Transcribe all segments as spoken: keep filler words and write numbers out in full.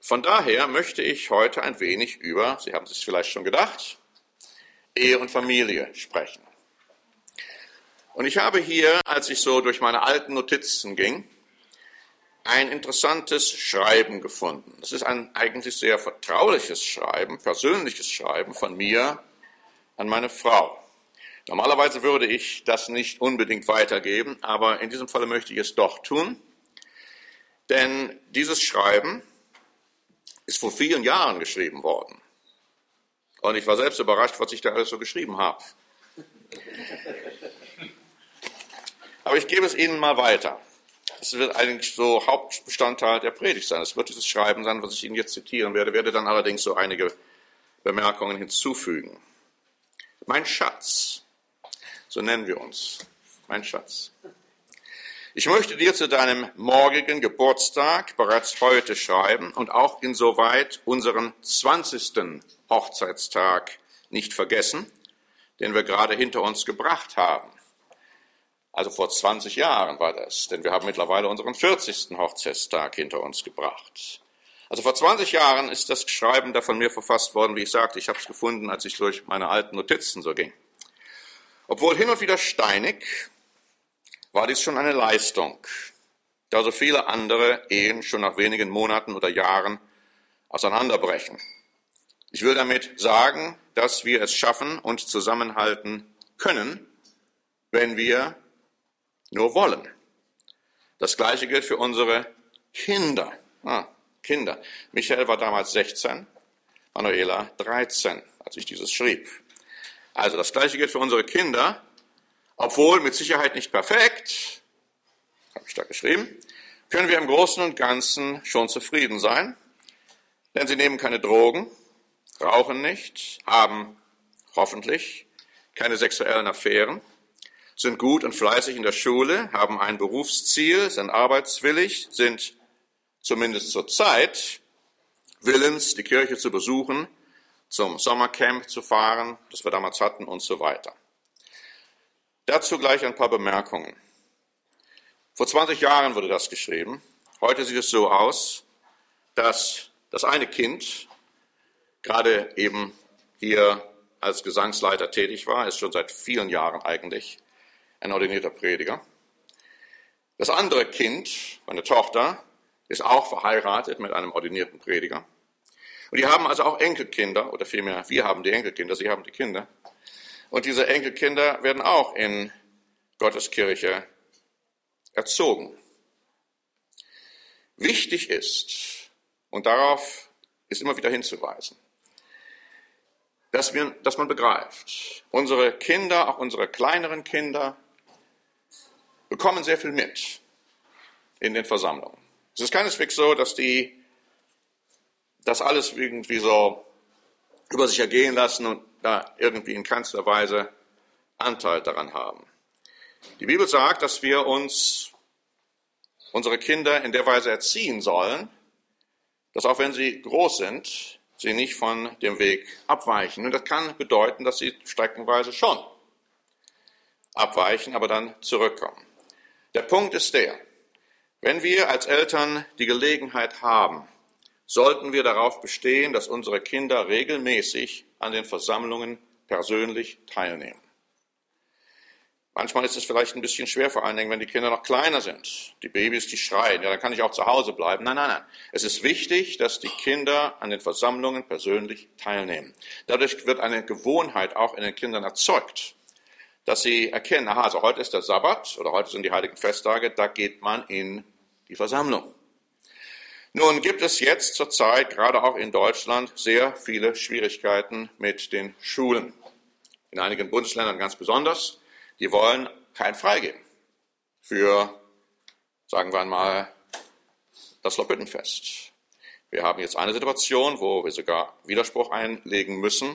Von daher möchte ich heute ein wenig über, Sie haben es sich vielleicht schon gedacht, Ehe und Familie sprechen. Und ich habe hier, als ich so durch meine alten Notizen ging, ein interessantes Schreiben gefunden. Das ist ein eigentlich sehr vertrauliches Schreiben, persönliches Schreiben von mir an meine Frau. Normalerweise würde ich das nicht unbedingt weitergeben, aber in diesem Falle möchte ich es doch tun, denn dieses Schreiben ist vor vielen Jahren geschrieben worden. Und ich war selbst überrascht, was ich da alles so geschrieben habe. Aber ich gebe es Ihnen mal weiter. Es wird eigentlich so Hauptbestandteil der Predigt sein. Es wird dieses Schreiben sein, was ich Ihnen jetzt zitieren werde, werde dann allerdings so einige Bemerkungen hinzufügen. Mein Schatz, so nennen wir uns, mein Schatz. Ich möchte dir zu deinem morgigen Geburtstag bereits heute schreiben und auch insoweit unseren zwanzigsten Hochzeitstag nicht vergessen, den wir gerade hinter uns gebracht haben. Also vor zwanzig Jahren war das, denn wir haben mittlerweile unseren vierzigsten Hochzeitstag hinter uns gebracht. Also vor zwanzig Jahren ist das Schreiben da von mir verfasst worden, wie ich sagte, ich habe es gefunden, als ich durch meine alten Notizen so ging. Obwohl hin und wieder steinig, war dies schon eine Leistung, da so viele andere Ehen schon nach wenigen Monaten oder Jahren auseinanderbrechen. Ich will damit sagen, dass wir es schaffen und zusammenhalten können, wenn wir nur wollen. Das Gleiche gilt für unsere Kinder. Ah, Kinder. Michael war damals sechzehn, Manuela dreizehn, als ich dieses schrieb. Also das Gleiche gilt für unsere Kinder, obwohl mit Sicherheit nicht perfekt, habe ich da geschrieben, können wir im Großen und Ganzen schon zufrieden sein, denn sie nehmen keine Drogen, rauchen nicht, haben hoffentlich keine sexuellen Affären, sind gut und fleißig in der Schule, haben ein Berufsziel, sind arbeitswillig, sind zumindest zur Zeit willens, die Kirche zu besuchen, zum Sommercamp zu fahren, das wir damals hatten und so weiter. Dazu gleich ein paar Bemerkungen. Vor zwanzig Jahren wurde das geschrieben. Heute sieht es so aus, dass das eine Kind gerade eben hier als Gesangsleiter tätig war, ist schon seit vielen Jahren eigentlich ein ordinierter Prediger. Das andere Kind, meine Tochter, ist auch verheiratet mit einem ordinierten Prediger. Und die haben also auch Enkelkinder, oder vielmehr, wir haben die Enkelkinder, sie haben die Kinder. Und diese Enkelkinder werden auch in Gottes Kirche erzogen. Wichtig ist, und darauf ist immer wieder hinzuweisen, dass, wir, dass man begreift, unsere Kinder, auch unsere kleineren Kinder, bekommen sehr viel mit in den Versammlungen. Es ist keineswegs so, dass die das alles irgendwie so über sich ergehen lassen und da irgendwie in keinster Weise Anteil daran haben. Die Bibel sagt, dass wir uns unsere Kinder in der Weise erziehen sollen, dass auch wenn sie groß sind, sie nicht von dem Weg abweichen. Und das kann bedeuten, dass sie streckenweise schon abweichen, aber dann zurückkommen. Der Punkt ist der, wenn wir als Eltern die Gelegenheit haben, sollten wir darauf bestehen, dass unsere Kinder regelmäßig an den Versammlungen persönlich teilnehmen. Manchmal ist es vielleicht ein bisschen schwer, vor allen Dingen, wenn die Kinder noch kleiner sind. Die Babys, die schreien, ja, dann kann ich auch zu Hause bleiben. Nein, nein, nein. Es ist wichtig, dass die Kinder an den Versammlungen persönlich teilnehmen. Dadurch wird eine Gewohnheit auch in den Kindern erzeugt, dass sie erkennen, aha, also heute ist der Sabbat oder heute sind die heiligen Festtage, da geht man in die Versammlung. Nun gibt es jetzt zurzeit, gerade auch in Deutschland, sehr viele Schwierigkeiten mit den Schulen. In einigen Bundesländern ganz besonders. Die wollen kein Freigeben für, sagen wir einmal, das Lopphüttenfest. Wir haben jetzt eine Situation, wo wir sogar Widerspruch einlegen müssen.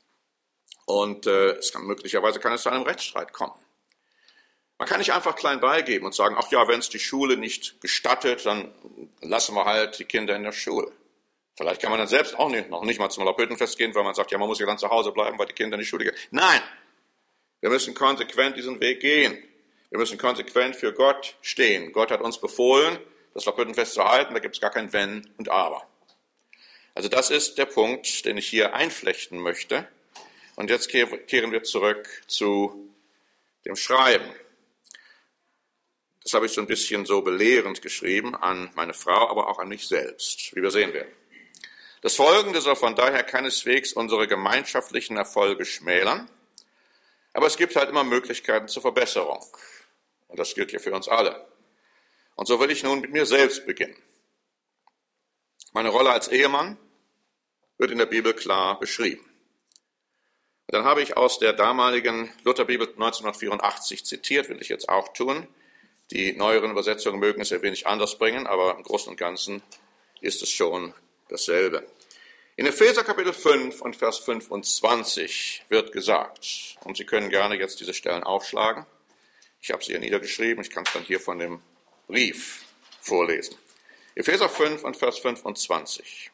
Und äh, es kann möglicherweise kann es zu einem Rechtsstreit kommen. Man kann nicht einfach klein beigeben und sagen, ach ja, wenn es die Schule nicht gestattet, dann lassen wir halt die Kinder in der Schule. Vielleicht kann man dann selbst auch nicht, noch nicht mal zum Lopphüttenfest gehen, weil man sagt, ja, man muss ja dann zu Hause bleiben, weil die Kinder in die Schule gehen. Nein, wir müssen konsequent diesen Weg gehen. Wir müssen konsequent für Gott stehen. Gott hat uns befohlen, das Lopphüttenfest zu halten, da gibt es gar kein Wenn und Aber. Also das ist der Punkt, den ich hier einflechten möchte. Und jetzt kehren wir zurück zu dem Schreiben. Das habe ich so ein bisschen so belehrend geschrieben an meine Frau, aber auch an mich selbst, wie wir sehen werden. Das Folgende soll von daher keineswegs unsere gemeinschaftlichen Erfolge schmälern, aber es gibt halt immer Möglichkeiten zur Verbesserung. Und das gilt ja für uns alle. Und so will ich nun mit mir selbst beginnen. Meine Rolle als Ehemann wird in der Bibel klar beschrieben. Und dann habe ich aus der damaligen Lutherbibel neunzehnhundertvierundachtzig zitiert, will ich jetzt auch tun. Die neueren Übersetzungen mögen es ein wenig anders bringen, aber im Großen und Ganzen ist es schon dasselbe. In Epheser Kapitel fünf und Vers fünfundzwanzig wird gesagt, und Sie können gerne jetzt diese Stellen aufschlagen, ich habe sie hier niedergeschrieben, ich kann es dann hier von dem Brief vorlesen. Epheser fünf und Vers fünfundzwanzig.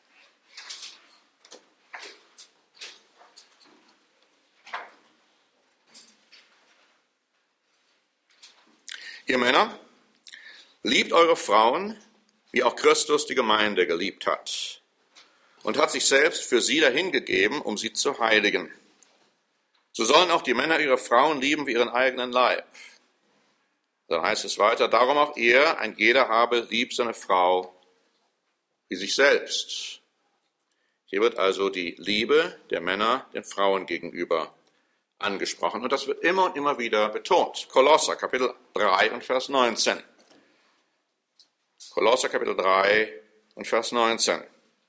Ihr Männer, liebt eure Frauen, wie auch Christus die Gemeinde geliebt hat und hat sich selbst für sie dahingegeben, um sie zu heiligen. So sollen auch die Männer ihre Frauen lieben wie ihren eigenen Leib. Dann heißt es weiter, darum auch ihr, ein jeder habe lieb seine Frau wie sich selbst. Hier wird also die Liebe der Männer den Frauen gegenüber angesprochen. Und das wird immer und immer wieder betont. Kolosser Kapitel drei und Vers neunzehn. Kolosser Kapitel drei und Vers neunzehn.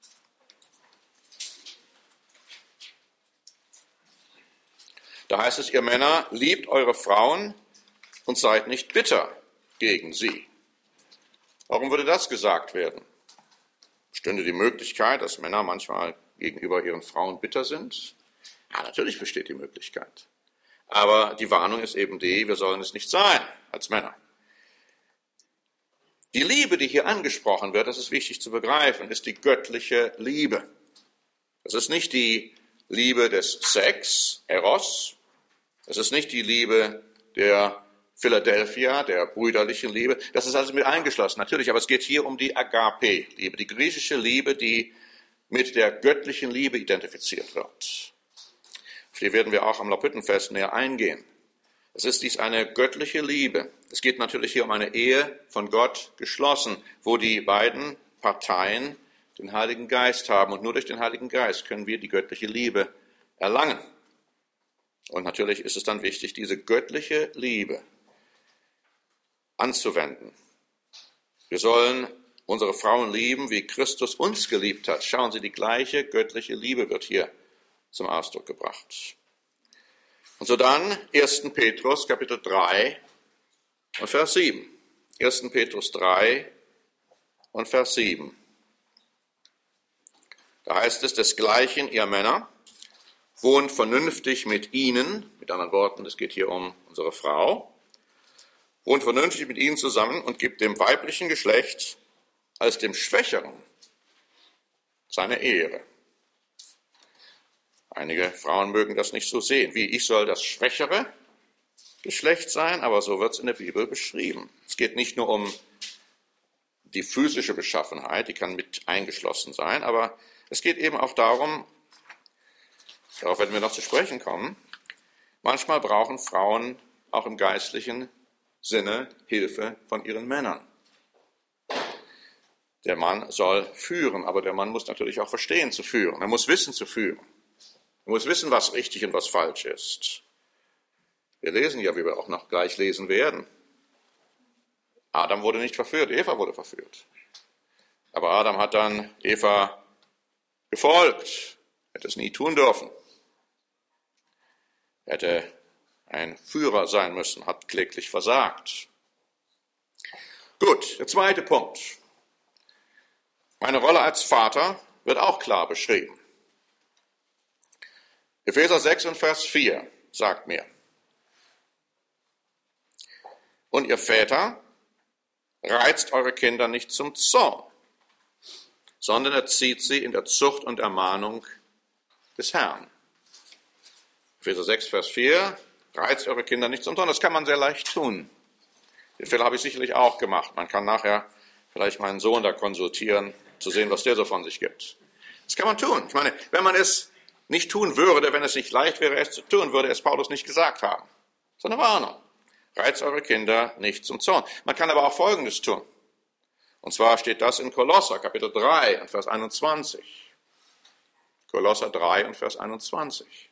Da heißt es, ihr Männer, liebt eure Frauen und seid nicht bitter gegen sie. Warum würde das gesagt werden? Stünde die Möglichkeit, dass Männer manchmal gegenüber ihren Frauen bitter sind? Ja, natürlich besteht die Möglichkeit. Aber die Warnung ist eben die, wir sollen es nicht sein als Männer. Die Liebe, die hier angesprochen wird, das ist wichtig zu begreifen, ist die göttliche Liebe. Das ist nicht die Liebe des Sex, Eros. Das ist nicht die Liebe der Philadelphia, der brüderlichen Liebe. Das ist alles mit eingeschlossen, natürlich. Aber es geht hier um die Agape-Liebe, die griechische Liebe, die mit der göttlichen Liebe identifiziert wird. Auf die werden wir auch am Laubhüttenfest näher eingehen. Es ist dies eine göttliche Liebe. Es geht natürlich hier um eine Ehe von Gott geschlossen, wo die beiden Parteien den Heiligen Geist haben. Und nur durch den Heiligen Geist können wir die göttliche Liebe erlangen. Und natürlich ist es dann wichtig, diese göttliche Liebe anzuwenden. Wir sollen unsere Frauen lieben, wie Christus uns geliebt hat. Schauen Sie, die gleiche göttliche Liebe wird hier zum Ausdruck gebracht. Und so dann ersten Petrus Kapitel drei und Vers sieben. ersten Petrus drei und Vers sieben. Da heißt es, desgleichen, ihr Männer, wohnt vernünftig mit ihnen, mit anderen Worten, es geht hier um unsere Frau, wohnt vernünftig mit ihnen zusammen und gibt dem weiblichen Geschlecht als dem Schwächeren seine Ehre. Einige Frauen mögen das nicht so sehen. Wie, ich soll das schwächere Geschlecht sein, aber so wird es in der Bibel beschrieben. Es geht nicht nur um die physische Beschaffenheit, die kann mit eingeschlossen sein, aber es geht eben auch darum, darauf werden wir noch zu sprechen kommen, manchmal brauchen Frauen auch im geistlichen Sinne Hilfe von ihren Männern. Der Mann soll führen, aber der Mann muss natürlich auch verstehen zu führen. Er muss wissen zu führen. Er muss wissen, was richtig und was falsch ist. Wir lesen ja, wie wir auch noch gleich lesen werden. Adam wurde nicht verführt, Eva wurde verführt. Aber Adam hat dann Eva gefolgt, hätte es nie tun dürfen. Er hätte ein Führer sein müssen, hat kläglich versagt. Gut, der zweite Punkt. Meine Rolle als Vater wird auch klar beschrieben. Epheser sechs und Vers vier sagt mir, und ihr Väter, reizt eure Kinder nicht zum Zorn, sondern erzieht sie in der Zucht und Ermahnung des Herrn. Epheser sechs, Vers vier, reizt eure Kinder nicht zum Zorn. Das kann man sehr leicht tun. Den Fehler habe ich sicherlich auch gemacht. Man kann nachher vielleicht meinen Sohn da konsultieren, zu sehen, was der so von sich gibt. Das kann man tun. Ich meine, wenn man es nicht tun würde, wenn es nicht leicht wäre, es zu tun, würde es Paulus nicht gesagt haben. So eine Warnung. Reizt eure Kinder nicht zum Zorn. Man kann aber auch Folgendes tun. Und zwar steht das in Kolosser, Kapitel drei und Vers einundzwanzig. Kolosser drei und Vers einundzwanzig.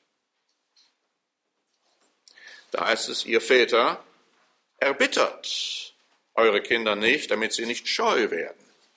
Da heißt es, ihr Väter, erbittert eure Kinder nicht, damit sie nicht scheu werden.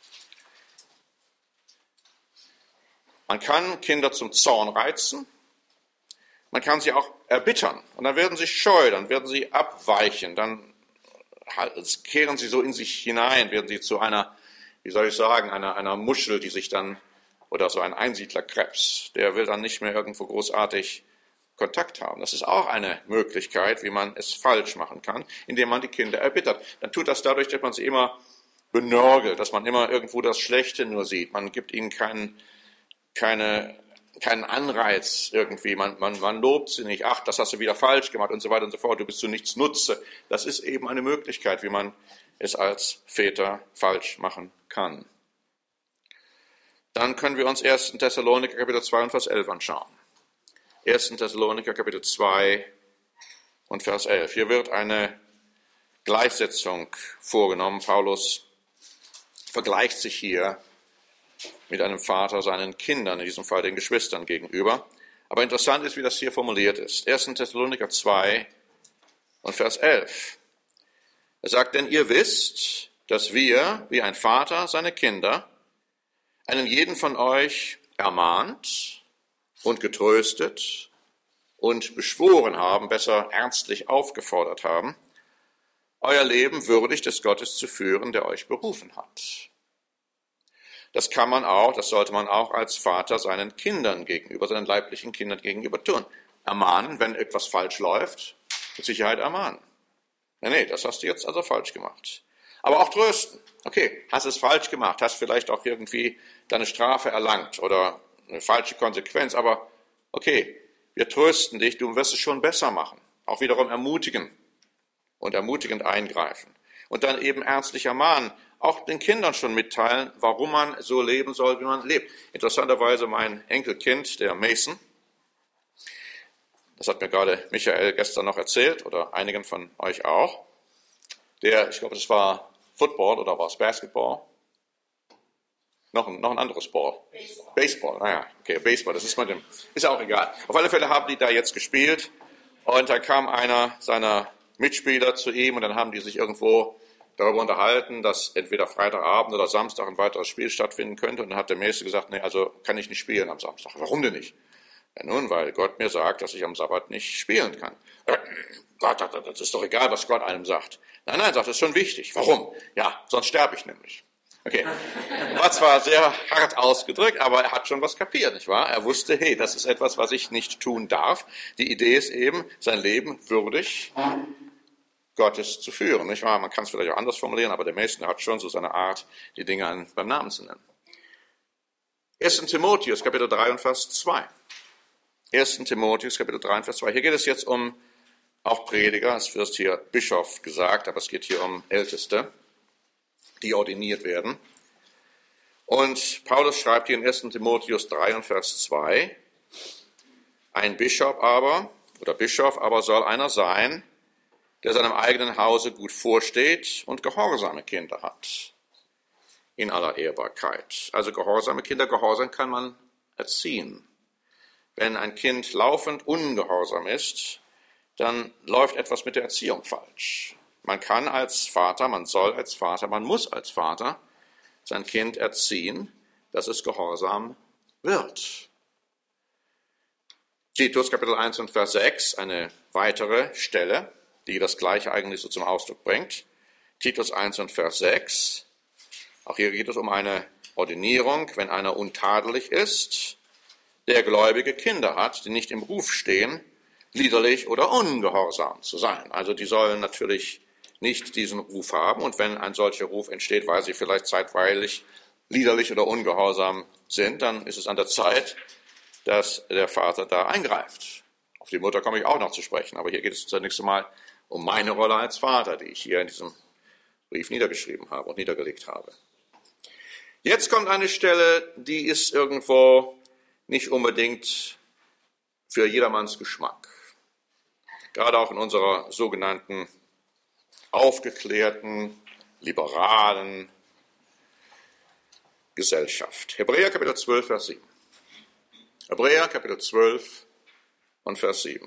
Man kann Kinder zum Zorn reizen, man kann sie auch erbittern und dann werden sie scheu, dann werden sie abweichen, dann kehren sie so in sich hinein, werden sie zu einer, wie soll ich sagen, einer, einer Muschel, die sich dann, oder so ein Einsiedlerkrebs, der will dann nicht mehr irgendwo großartig Kontakt haben. Das ist auch eine Möglichkeit, wie man es falsch machen kann, indem man die Kinder erbittert. Dann tut das dadurch, dass man sie immer benörgelt, dass man immer irgendwo das Schlechte nur sieht. Man gibt ihnen keinen, keine, keinen Anreiz irgendwie. Man, man, man lobt sie nicht. Ach, das hast du wieder falsch gemacht und so weiter und so fort. Du bist zu nichts Nutze. Das ist eben eine Möglichkeit, wie man es als Väter falsch machen kann. Dann können wir uns ersten Thessaloniker Kapitel zwei und Vers elf anschauen. ersten Thessaloniker Kapitel zwei und Vers elf. Hier wird eine Gleichsetzung vorgenommen. Paulus vergleicht sich hier mit einem Vater seinen Kindern, in diesem Fall den Geschwistern gegenüber. Aber interessant ist, wie das hier formuliert ist. ersten Thessaloniker zwei und Vers elf. Er sagt, denn ihr wisst, dass wir, wie ein Vater seine Kinder, einen jeden von euch ermahnt und getröstet und beschworen haben, besser ernstlich aufgefordert haben, euer Leben würdig des Gottes zu führen, der euch berufen hat. Das kann man auch, das sollte man auch als Vater seinen Kindern gegenüber, seinen leiblichen Kindern gegenüber tun. Ermahnen, wenn etwas falsch läuft, mit Sicherheit ermahnen. Nee, nee, das hast du jetzt also falsch gemacht. Aber auch trösten. Okay, hast es falsch gemacht, hast vielleicht auch irgendwie deine Strafe erlangt oder eine falsche Konsequenz, aber okay, wir trösten dich, du wirst es schon besser machen. Auch wiederum ermutigen und ermutigend eingreifen. Und dann eben ernstlich ermahnen, auch den Kindern schon mitteilen, warum man so leben soll, wie man lebt. Interessanterweise mein Enkelkind, der Mason, das hat mir gerade Michael gestern noch erzählt oder einigen von euch auch, der, ich glaube, das war Football oder war es Basketball? Noch ein, noch ein anderes Ball. Baseball. Baseball, naja, okay, Baseball, das ist mit dem, ist auch egal. Auf alle Fälle haben die da jetzt gespielt und da kam einer seiner Mitspieler zu ihm und dann haben die sich irgendwo darüber unterhalten, dass entweder Freitagabend oder Samstag ein weiteres Spiel stattfinden könnte und dann hat der Meister gesagt, nee, also kann ich nicht spielen am Samstag. Warum denn nicht? Ja nun, weil Gott mir sagt, dass ich am Sabbat nicht spielen kann. Äh, Gott, das ist doch egal, was Gott einem sagt. Nein, nein, sagt, das ist schon wichtig. Warum? Ja, sonst sterbe ich nämlich. Okay, war zwar sehr hart ausgedrückt, aber er hat schon was kapiert, nicht wahr? Er wusste, hey, das ist etwas, was ich nicht tun darf. Die Idee ist eben, sein Leben würdig Gottes zu führen, nicht wahr? Man kann es vielleicht auch anders formulieren, aber der Meister hat schon so seine Art, die Dinge beim Namen zu nennen. ersten Timotheus, Kapitel drei und Vers zwei. ersten Timotheus, Kapitel drei und Vers zwei. Hier geht es jetzt um auch Prediger, es wird hier Bischof gesagt, aber es geht hier um Älteste, die ordiniert werden. Und Paulus schreibt hier in ersten Timotheus drei und Vers zwei, ein Bischof aber, oder Bischof aber soll einer sein, der seinem eigenen Hause gut vorsteht und gehorsame Kinder hat, in aller Ehrbarkeit. Also gehorsame Kinder, Gehorsam kann man erziehen. Wenn ein Kind laufend ungehorsam ist, dann läuft etwas mit der Erziehung falsch. Man kann als Vater, man soll als Vater, man muss als Vater sein Kind erziehen, dass es gehorsam wird. Titus Kapitel eins und Vers sechs, eine weitere Stelle, die das Gleiche eigentlich so zum Ausdruck bringt. Titus eins und Vers sechs, auch hier geht es um eine Ordinierung, wenn einer untadelig ist, der gläubige Kinder hat, die nicht im Ruf stehen, liederlich oder ungehorsam zu sein. Also die sollen natürlich nicht diesen Ruf haben und wenn ein solcher Ruf entsteht, weil sie vielleicht zeitweilig liederlich oder ungehorsam sind, dann ist es an der Zeit, dass der Vater da eingreift. Auf die Mutter komme ich auch noch zu sprechen, aber hier geht es zunächst einmal um meine Rolle als Vater, die ich hier in diesem Brief niedergeschrieben habe und niedergelegt habe. Jetzt kommt eine Stelle, die ist irgendwo nicht unbedingt für jedermanns Geschmack. Gerade auch in unserer sogenannten aufgeklärten, liberalen Gesellschaft. Hebräer Kapitel zwölf, Vers sieben. Hebräer Kapitel zwölf und Vers sieben.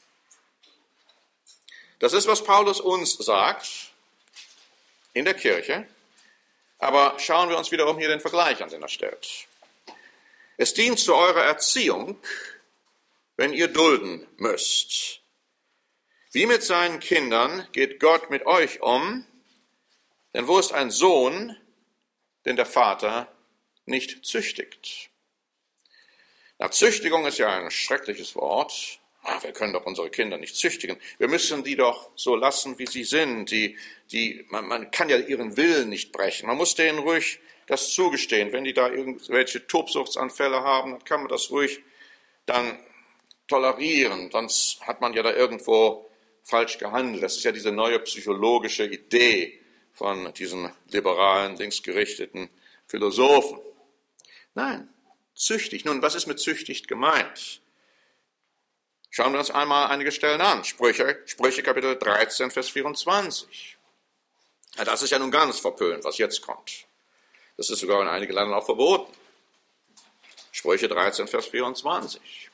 Das ist, was Paulus uns sagt in der Kirche, aber schauen wir uns wiederum hier den Vergleich an, den er stellt. Es dient zu eurer Erziehung, wenn ihr dulden müsst. Wie mit seinen Kindern geht Gott mit euch um, denn wo ist ein Sohn, den der Vater nicht züchtigt? Na, Züchtigung ist ja ein schreckliches Wort. Ah, wir können doch unsere Kinder nicht züchtigen. Wir müssen die doch so lassen, wie sie sind. Die, die, man, man kann ja ihren Willen nicht brechen. Man muss denen ruhig das zugestehen. Wenn die da irgendwelche Tobsuchtsanfälle haben, dann kann man das ruhig dann tolerieren. Sonst hat man ja da irgendwo falsch gehandelt. Das ist ja diese neue psychologische Idee von diesen liberalen, linksgerichteten Philosophen. Nein, züchtig. Nun, was ist mit züchtig gemeint? Schauen wir uns einmal einige Stellen an. Sprüche, Sprüche Kapitel dreizehn, Vers vierundzwanzig. Ja, das ist ja nun ganz verpönt, was jetzt kommt. Das ist sogar in einigen Ländern auch verboten. Sprüche dreizehn, Vers vierundzwanzig.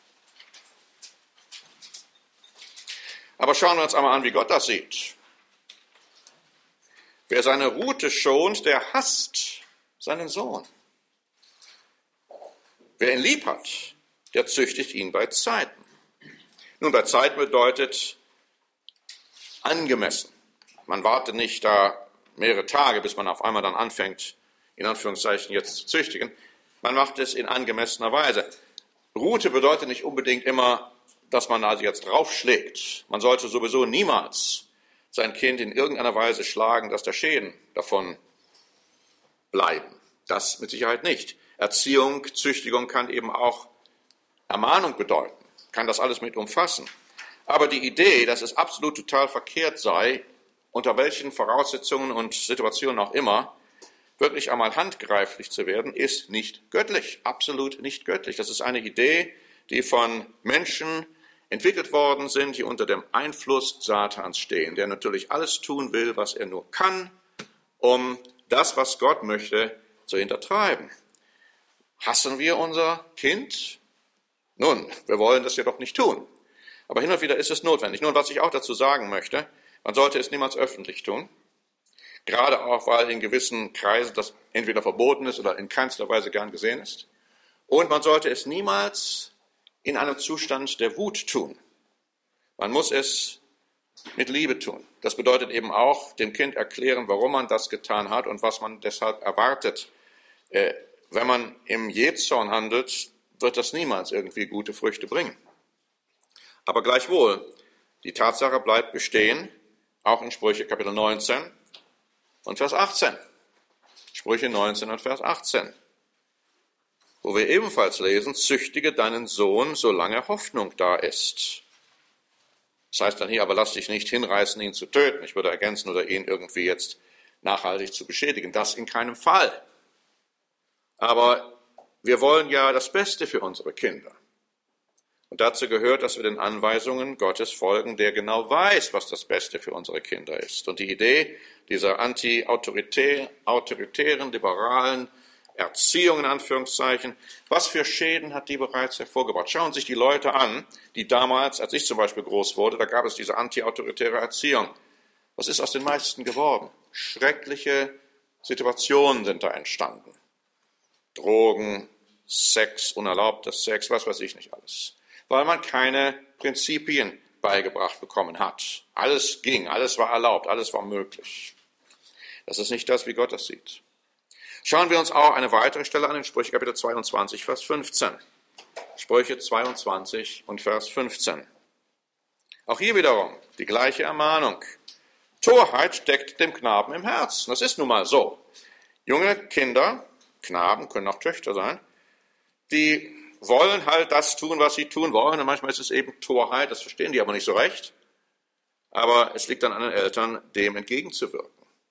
Aber schauen wir uns einmal an, wie Gott das sieht. Wer seine Rute schont, der hasst seinen Sohn. Wer ihn lieb hat, der züchtigt ihn bei Zeiten. Nun, bei Zeiten bedeutet angemessen. Man wartet nicht da mehrere Tage, bis man auf einmal dann anfängt, in Anführungszeichen jetzt zu züchtigen. Man macht es in angemessener Weise. Rute bedeutet nicht unbedingt immer, dass man also jetzt draufschlägt. Man sollte sowieso niemals sein Kind in irgendeiner Weise schlagen, dass da Schäden davon bleiben. Das mit Sicherheit nicht. Erziehung, Züchtigung kann eben auch Ermahnung bedeuten, kann das alles mit umfassen. Aber die Idee, dass es absolut total verkehrt sei, unter welchen Voraussetzungen und Situationen auch immer, wirklich einmal handgreiflich zu werden, ist nicht göttlich, absolut nicht göttlich. Das ist eine Idee, die von Menschen entwickelt worden sind, die unter dem Einfluss Satans stehen, der natürlich alles tun will, was er nur kann, um das, was Gott möchte, zu hintertreiben. Hassen wir unser Kind? Nun, wir wollen das jedoch nicht tun. Aber hin und wieder ist es notwendig. Nun, was ich auch dazu sagen möchte, man sollte es niemals öffentlich tun. Gerade auch, weil in gewissen Kreisen das entweder verboten ist oder in keinster Weise gern gesehen ist. Und man sollte es niemals in einem Zustand der Wut tun. Man muss es mit Liebe tun. Das bedeutet eben auch, dem Kind erklären, warum man das getan hat und was man deshalb erwartet. Äh, wenn man im Jähzorn handelt, wird das niemals irgendwie gute Früchte bringen. Aber gleichwohl, die Tatsache bleibt bestehen, auch in Sprüche Kapitel neunzehn und Vers achtzehn. Sprüche neunzehn und Vers achtzehn. Wo wir ebenfalls lesen, züchtige deinen Sohn, solange Hoffnung da ist. Das heißt dann hier, aber lass dich nicht hinreißen, ihn zu töten. Ich würde ergänzen, oder ihn irgendwie jetzt nachhaltig zu beschädigen. Das in keinem Fall. Aber wir wollen ja das Beste für unsere Kinder. Und dazu gehört, dass wir den Anweisungen Gottes folgen, der genau weiß, was das Beste für unsere Kinder ist. Und die Idee dieser anti-autoritären, liberalen Erziehung in Anführungszeichen, was für Schäden hat die bereits hervorgebracht? Schauen sich die Leute an, die damals, als ich zum Beispiel groß wurde, da gab es diese anti-autoritäre Erziehung. Was ist aus den meisten geworden? Schreckliche Situationen sind da entstanden. Drogen, Sex, unerlaubter Sex, was weiß ich nicht alles. Weil man keine Prinzipien beigebracht bekommen hat. Alles ging, alles war erlaubt, alles war möglich. Das ist nicht das, wie Gott das sieht. Schauen wir uns auch eine weitere Stelle an, in Sprüche Kapitel zweiundzwanzig, Vers fünfzehn. Sprüche zweiundzwanzig und Vers fünfzehn. Auch hier wiederum die gleiche Ermahnung. Torheit steckt dem Knaben im Herzen. Das ist nun mal so. Junge Kinder, Knaben, können auch Töchter sein, die wollen halt das tun, was sie tun wollen. Und manchmal ist es eben Torheit, das verstehen die aber nicht so recht. Aber es liegt dann an den Eltern, dem entgegenzuwirken.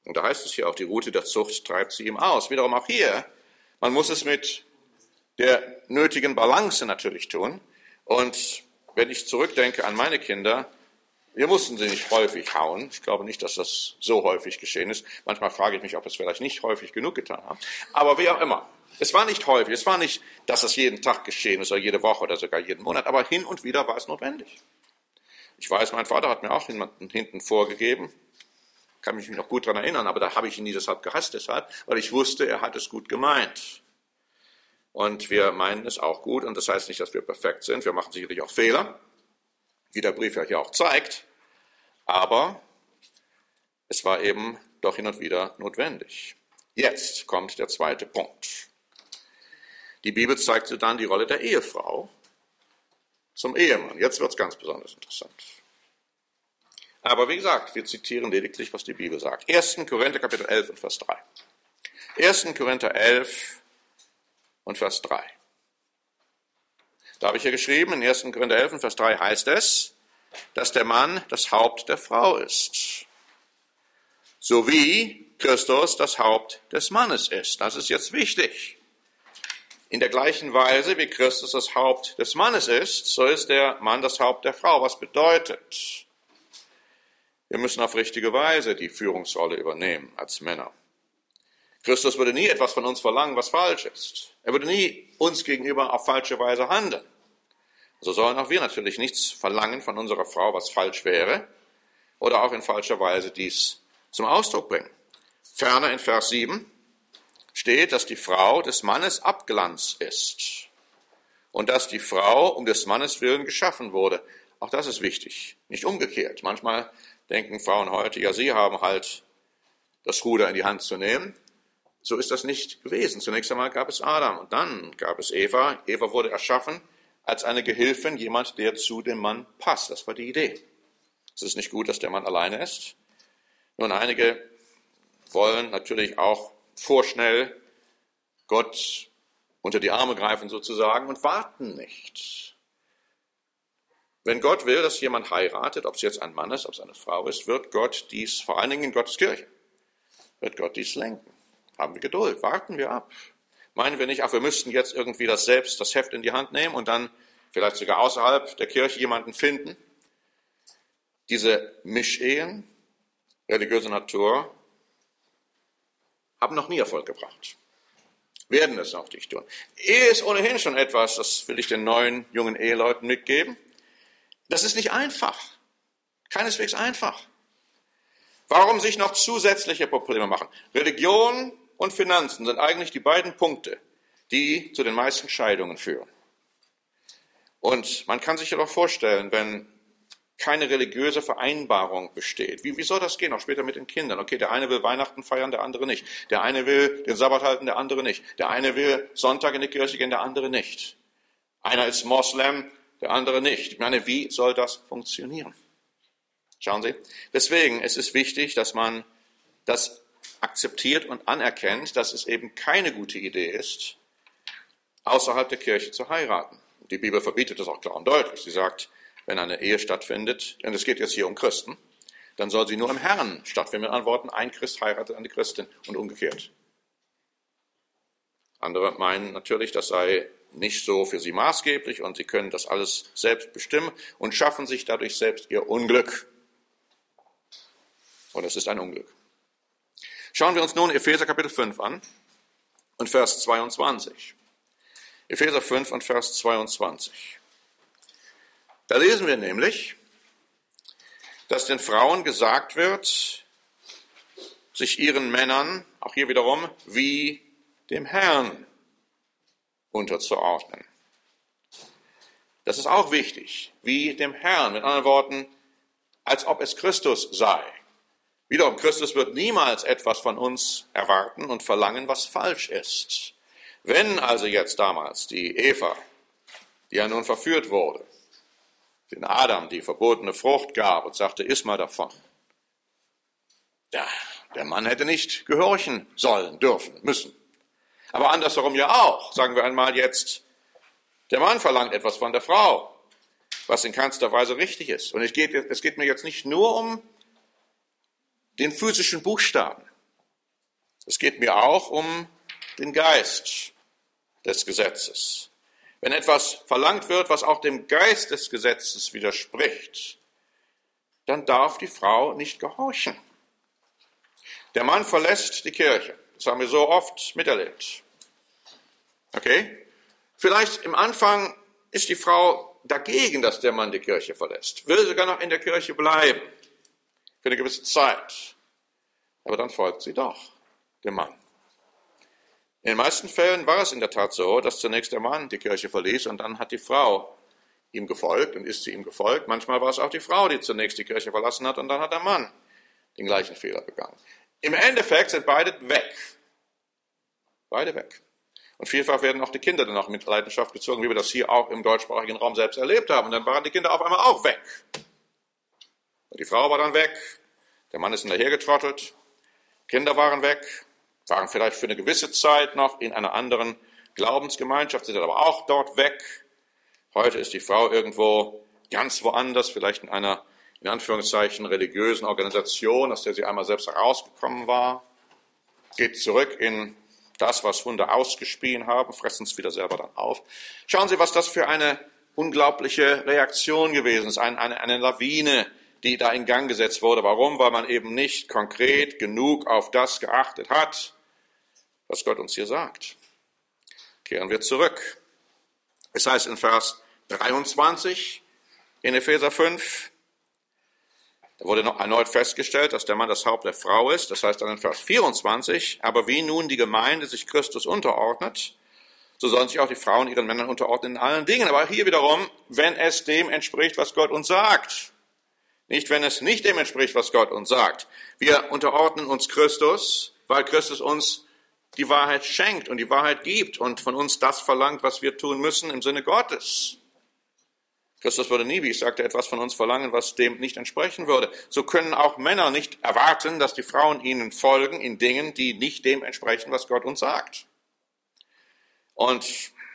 Und da heißt es hier auch, die Rute der Zucht treibt sie ihm aus. Wiederum auch hier, man muss es mit der nötigen Balance natürlich tun. Und wenn ich zurückdenke an meine Kinder, wir mussten sie nicht häufig hauen. Ich glaube nicht, dass das so häufig geschehen ist. Manchmal frage ich mich, ob wir es vielleicht nicht häufig genug getan haben. Aber wie auch immer. Es war nicht häufig. Es war nicht, dass das jeden Tag geschehen ist oder jede Woche oder sogar jeden Monat. Aber hin und wieder war es notwendig. Ich weiß, mein Vater hat mir auch jemanden hinten vorgegeben. Kann mich noch gut daran erinnern, aber da habe ich ihn nie deshalb gehasst, deshalb, weil ich wusste, er hat es gut gemeint. Und wir meinen es auch gut. Und das heißt nicht, dass wir perfekt sind. Wir machen sicherlich auch Fehler, wie der Brief ja hier auch zeigt. Aber es war eben doch hin und wieder notwendig. Jetzt kommt der zweite Punkt. Die Bibel zeigte dann die Rolle der Ehefrau zum Ehemann. Jetzt wird es ganz besonders interessant. Aber wie gesagt, wir zitieren lediglich, was die Bibel sagt. erster Korinther Kapitel elf und Vers drei. erster Korinther elf und Vers drei. Da habe ich hier geschrieben, in erster Korinther elf und Vers drei heißt es, dass der Mann das Haupt der Frau ist, so wie Christus das Haupt des Mannes ist. Das ist jetzt wichtig. In der gleichen Weise, wie Christus das Haupt des Mannes ist, so ist der Mann das Haupt der Frau. Was bedeutet? Wir müssen auf richtige Weise die Führungsrolle übernehmen als Männer. Christus würde nie etwas von uns verlangen, was falsch ist. Er würde nie uns gegenüber auf falsche Weise handeln. So sollen auch wir natürlich nichts verlangen von unserer Frau, was falsch wäre, oder auch in falscher Weise dies zum Ausdruck bringen. Ferner in Vers sieben steht, dass die Frau des Mannes Abglanz ist und dass die Frau um des Mannes willen geschaffen wurde. Auch das ist wichtig, nicht umgekehrt. Manchmal denken Frauen heute, ja, sie haben halt das Ruder in die Hand zu nehmen. So ist das nicht gewesen. Zunächst einmal gab es Adam und dann gab es Eva. Eva wurde erschaffen als eine Gehilfin, jemand, der zu dem Mann passt. Das war die Idee. Es ist nicht gut, dass der Mann alleine ist. Nun, einige wollen natürlich auch vorschnell Gott unter die Arme greifen sozusagen und warten nicht. Wenn Gott will, dass jemand heiratet, ob es jetzt ein Mann ist, ob es eine Frau ist, wird Gott dies, vor allen Dingen in Gottes Kirche, wird Gott dies lenken. Haben wir Geduld, warten wir ab. Meinen wir nicht, ach, wir müssten jetzt irgendwie das selbst, das Heft in die Hand nehmen und dann vielleicht sogar außerhalb der Kirche jemanden finden? Diese Mischehen religiöser Natur haben noch nie Erfolg gebracht. Werden es auch nicht tun. Ehe ist ohnehin schon etwas, das will ich den neuen, jungen Eheleuten mitgeben. Das ist nicht einfach. Keineswegs einfach. Warum sich noch zusätzliche Probleme machen? Religion und Finanzen sind eigentlich die beiden Punkte, die zu den meisten Scheidungen führen. Und man kann sich ja doch vorstellen, wenn keine religiöse Vereinbarung besteht. Wie, wie soll das gehen, auch später mit den Kindern? Okay, der eine will Weihnachten feiern, der andere nicht. Der eine will den Sabbat halten, der andere nicht. Der eine will Sonntag in die Kirche gehen, der andere nicht. Einer ist Moslem, der andere nicht. Ich meine, wie soll das funktionieren? Schauen Sie, deswegen ist es wichtig, dass man das akzeptiert und anerkennt, dass es eben keine gute Idee ist, außerhalb der Kirche zu heiraten. Die Bibel verbietet das auch klar und deutlich. Sie sagt, wenn eine Ehe stattfindet, und es geht jetzt hier um Christen, dann soll sie nur im Herrn stattfinden. Mit anderen Worten, ein Christ heiratet eine Christin und umgekehrt. Andere meinen natürlich, das sei nicht so für sie maßgeblich und sie können das alles selbst bestimmen und schaffen sich dadurch selbst ihr Unglück. Und es ist ein Unglück. Schauen wir uns nun Epheser Kapitel fünf an und Vers zweiundzwanzig. Epheser fünf und Vers zweiundzwanzig. Da lesen wir nämlich, dass den Frauen gesagt wird, sich ihren Männern, auch hier wiederum, wie dem Herrn unterzuordnen. Das ist auch wichtig, wie dem Herrn, mit anderen Worten, als ob es Christus sei. Wiederum, Christus wird niemals etwas von uns erwarten und verlangen, was falsch ist. Wenn also jetzt damals die Eva, die ja nun verführt wurde, den Adam die verbotene Frucht gab und sagte, iss mal davon. Ja, der Mann hätte nicht gehorchen sollen, dürfen, müssen. Aber andersherum ja auch, sagen wir einmal jetzt, der Mann verlangt etwas von der Frau, was in keinster Weise richtig ist. Und es geht, es geht mir jetzt nicht nur um den physischen Buchstaben. Es geht mir auch um den Geist des Gesetzes. Wenn etwas verlangt wird, was auch dem Geist des Gesetzes widerspricht, dann darf die Frau nicht gehorchen. Der Mann verlässt die Kirche. Das haben wir so oft miterlebt. Okay? Vielleicht im Anfang ist die Frau dagegen, dass der Mann die Kirche verlässt, will sogar noch in der Kirche bleiben, für eine gewisse Zeit. Aber dann folgt sie doch dem Mann. In den meisten Fällen war es in der Tat so, dass zunächst der Mann die Kirche verließ und dann hat die Frau ihm gefolgt und ist sie ihm gefolgt. Manchmal war es auch die Frau, die zunächst die Kirche verlassen hat und dann hat der Mann den gleichen Fehler begangen. Im Endeffekt sind beide weg. Beide weg. Und vielfach werden auch die Kinder dann auch mit Leidenschaft gezogen, wie wir das hier auch im deutschsprachigen Raum selbst erlebt haben. Und dann waren die Kinder auf einmal auch weg. Und die Frau war dann weg, der Mann ist hinterhergetrottelt, Kinder waren weg, waren vielleicht für eine gewisse Zeit noch in einer anderen Glaubensgemeinschaft, sind aber auch dort weg. Heute ist die Frau irgendwo ganz woanders, vielleicht in einer, in Anführungszeichen, religiösen Organisation, aus der sie einmal selbst herausgekommen war, geht zurück in das, was Hunde ausgespien haben, fressen es wieder selber dann auf. Schauen Sie, was das für eine unglaubliche Reaktion gewesen ist, eine, eine, eine Lawine, die da in Gang gesetzt wurde. Warum? Weil man eben nicht konkret genug auf das geachtet hat, was Gott uns hier sagt. Kehren wir zurück. Es heißt in Vers dreiundzwanzig in Epheser fünf, da wurde noch erneut festgestellt, dass der Mann das Haupt der Frau ist. Das heißt dann in Vers vierundzwanzig, aber wie nun die Gemeinde sich Christus unterordnet, so sollen sich auch die Frauen ihren Männern unterordnen in allen Dingen. Aber hier wiederum, wenn es dem entspricht, was Gott uns sagt. Nicht, wenn es nicht dem entspricht, was Gott uns sagt. Wir unterordnen uns Christus, weil Christus uns die Wahrheit schenkt und die Wahrheit gibt und von uns das verlangt, was wir tun müssen im Sinne Gottes. Christus würde nie, wie ich sagte, etwas von uns verlangen, was dem nicht entsprechen würde. So können auch Männer nicht erwarten, dass die Frauen ihnen folgen in Dingen, die nicht dem entsprechen, was Gott uns sagt. Und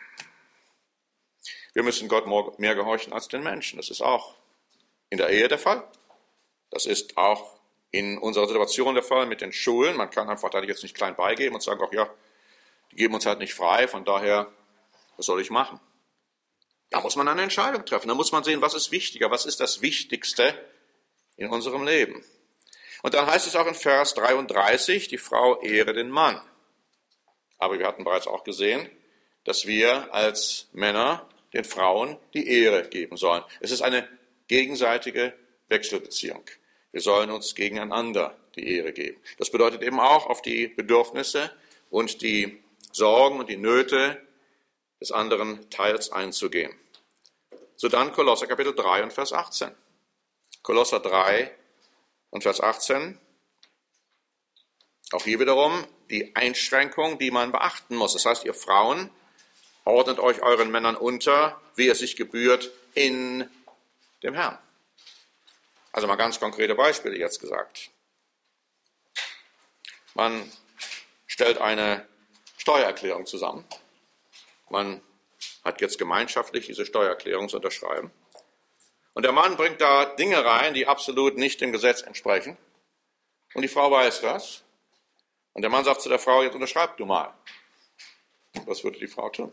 wir müssen Gott mehr gehorchen als den Menschen. Das ist auch in der Ehe der Fall. Das ist auch in unserer Situation der Fall mit den Schulen. Man kann einfach da jetzt nicht klein beigeben und sagen, ach ja, die geben uns halt nicht frei, von daher, was soll ich machen? Da muss man eine Entscheidung treffen. Da muss man sehen, was ist wichtiger, was ist das Wichtigste in unserem Leben. Und dann heißt es auch in Vers dreiunddreißig, die Frau ehre den Mann. Aber wir hatten bereits auch gesehen, dass wir als Männer den Frauen die Ehre geben sollen. Es ist eine gegenseitige Wechselbeziehung. Wir sollen uns gegeneinander die Ehre geben. Das bedeutet eben auch, auf die Bedürfnisse und die Sorgen und die Nöte des anderen Teils einzugehen. So dann Kolosser Kapitel drei und Vers achtzehn. Kolosser drei und Vers achtzehn. Auch hier wiederum die Einschränkung, die man beachten muss. Das heißt, ihr Frauen, ordnet euch euren Männern unter, wie es sich gebührt, in dem Herrn. Also mal ganz konkrete Beispiele jetzt gesagt. Man stellt eine Steuererklärung zusammen. Man hat jetzt gemeinschaftlich diese Steuererklärung zu unterschreiben. Und der Mann bringt da Dinge rein, die absolut nicht dem Gesetz entsprechen. Und die Frau weiß das. Und der Mann sagt zu der Frau, jetzt unterschreib du mal. Was würde die Frau tun?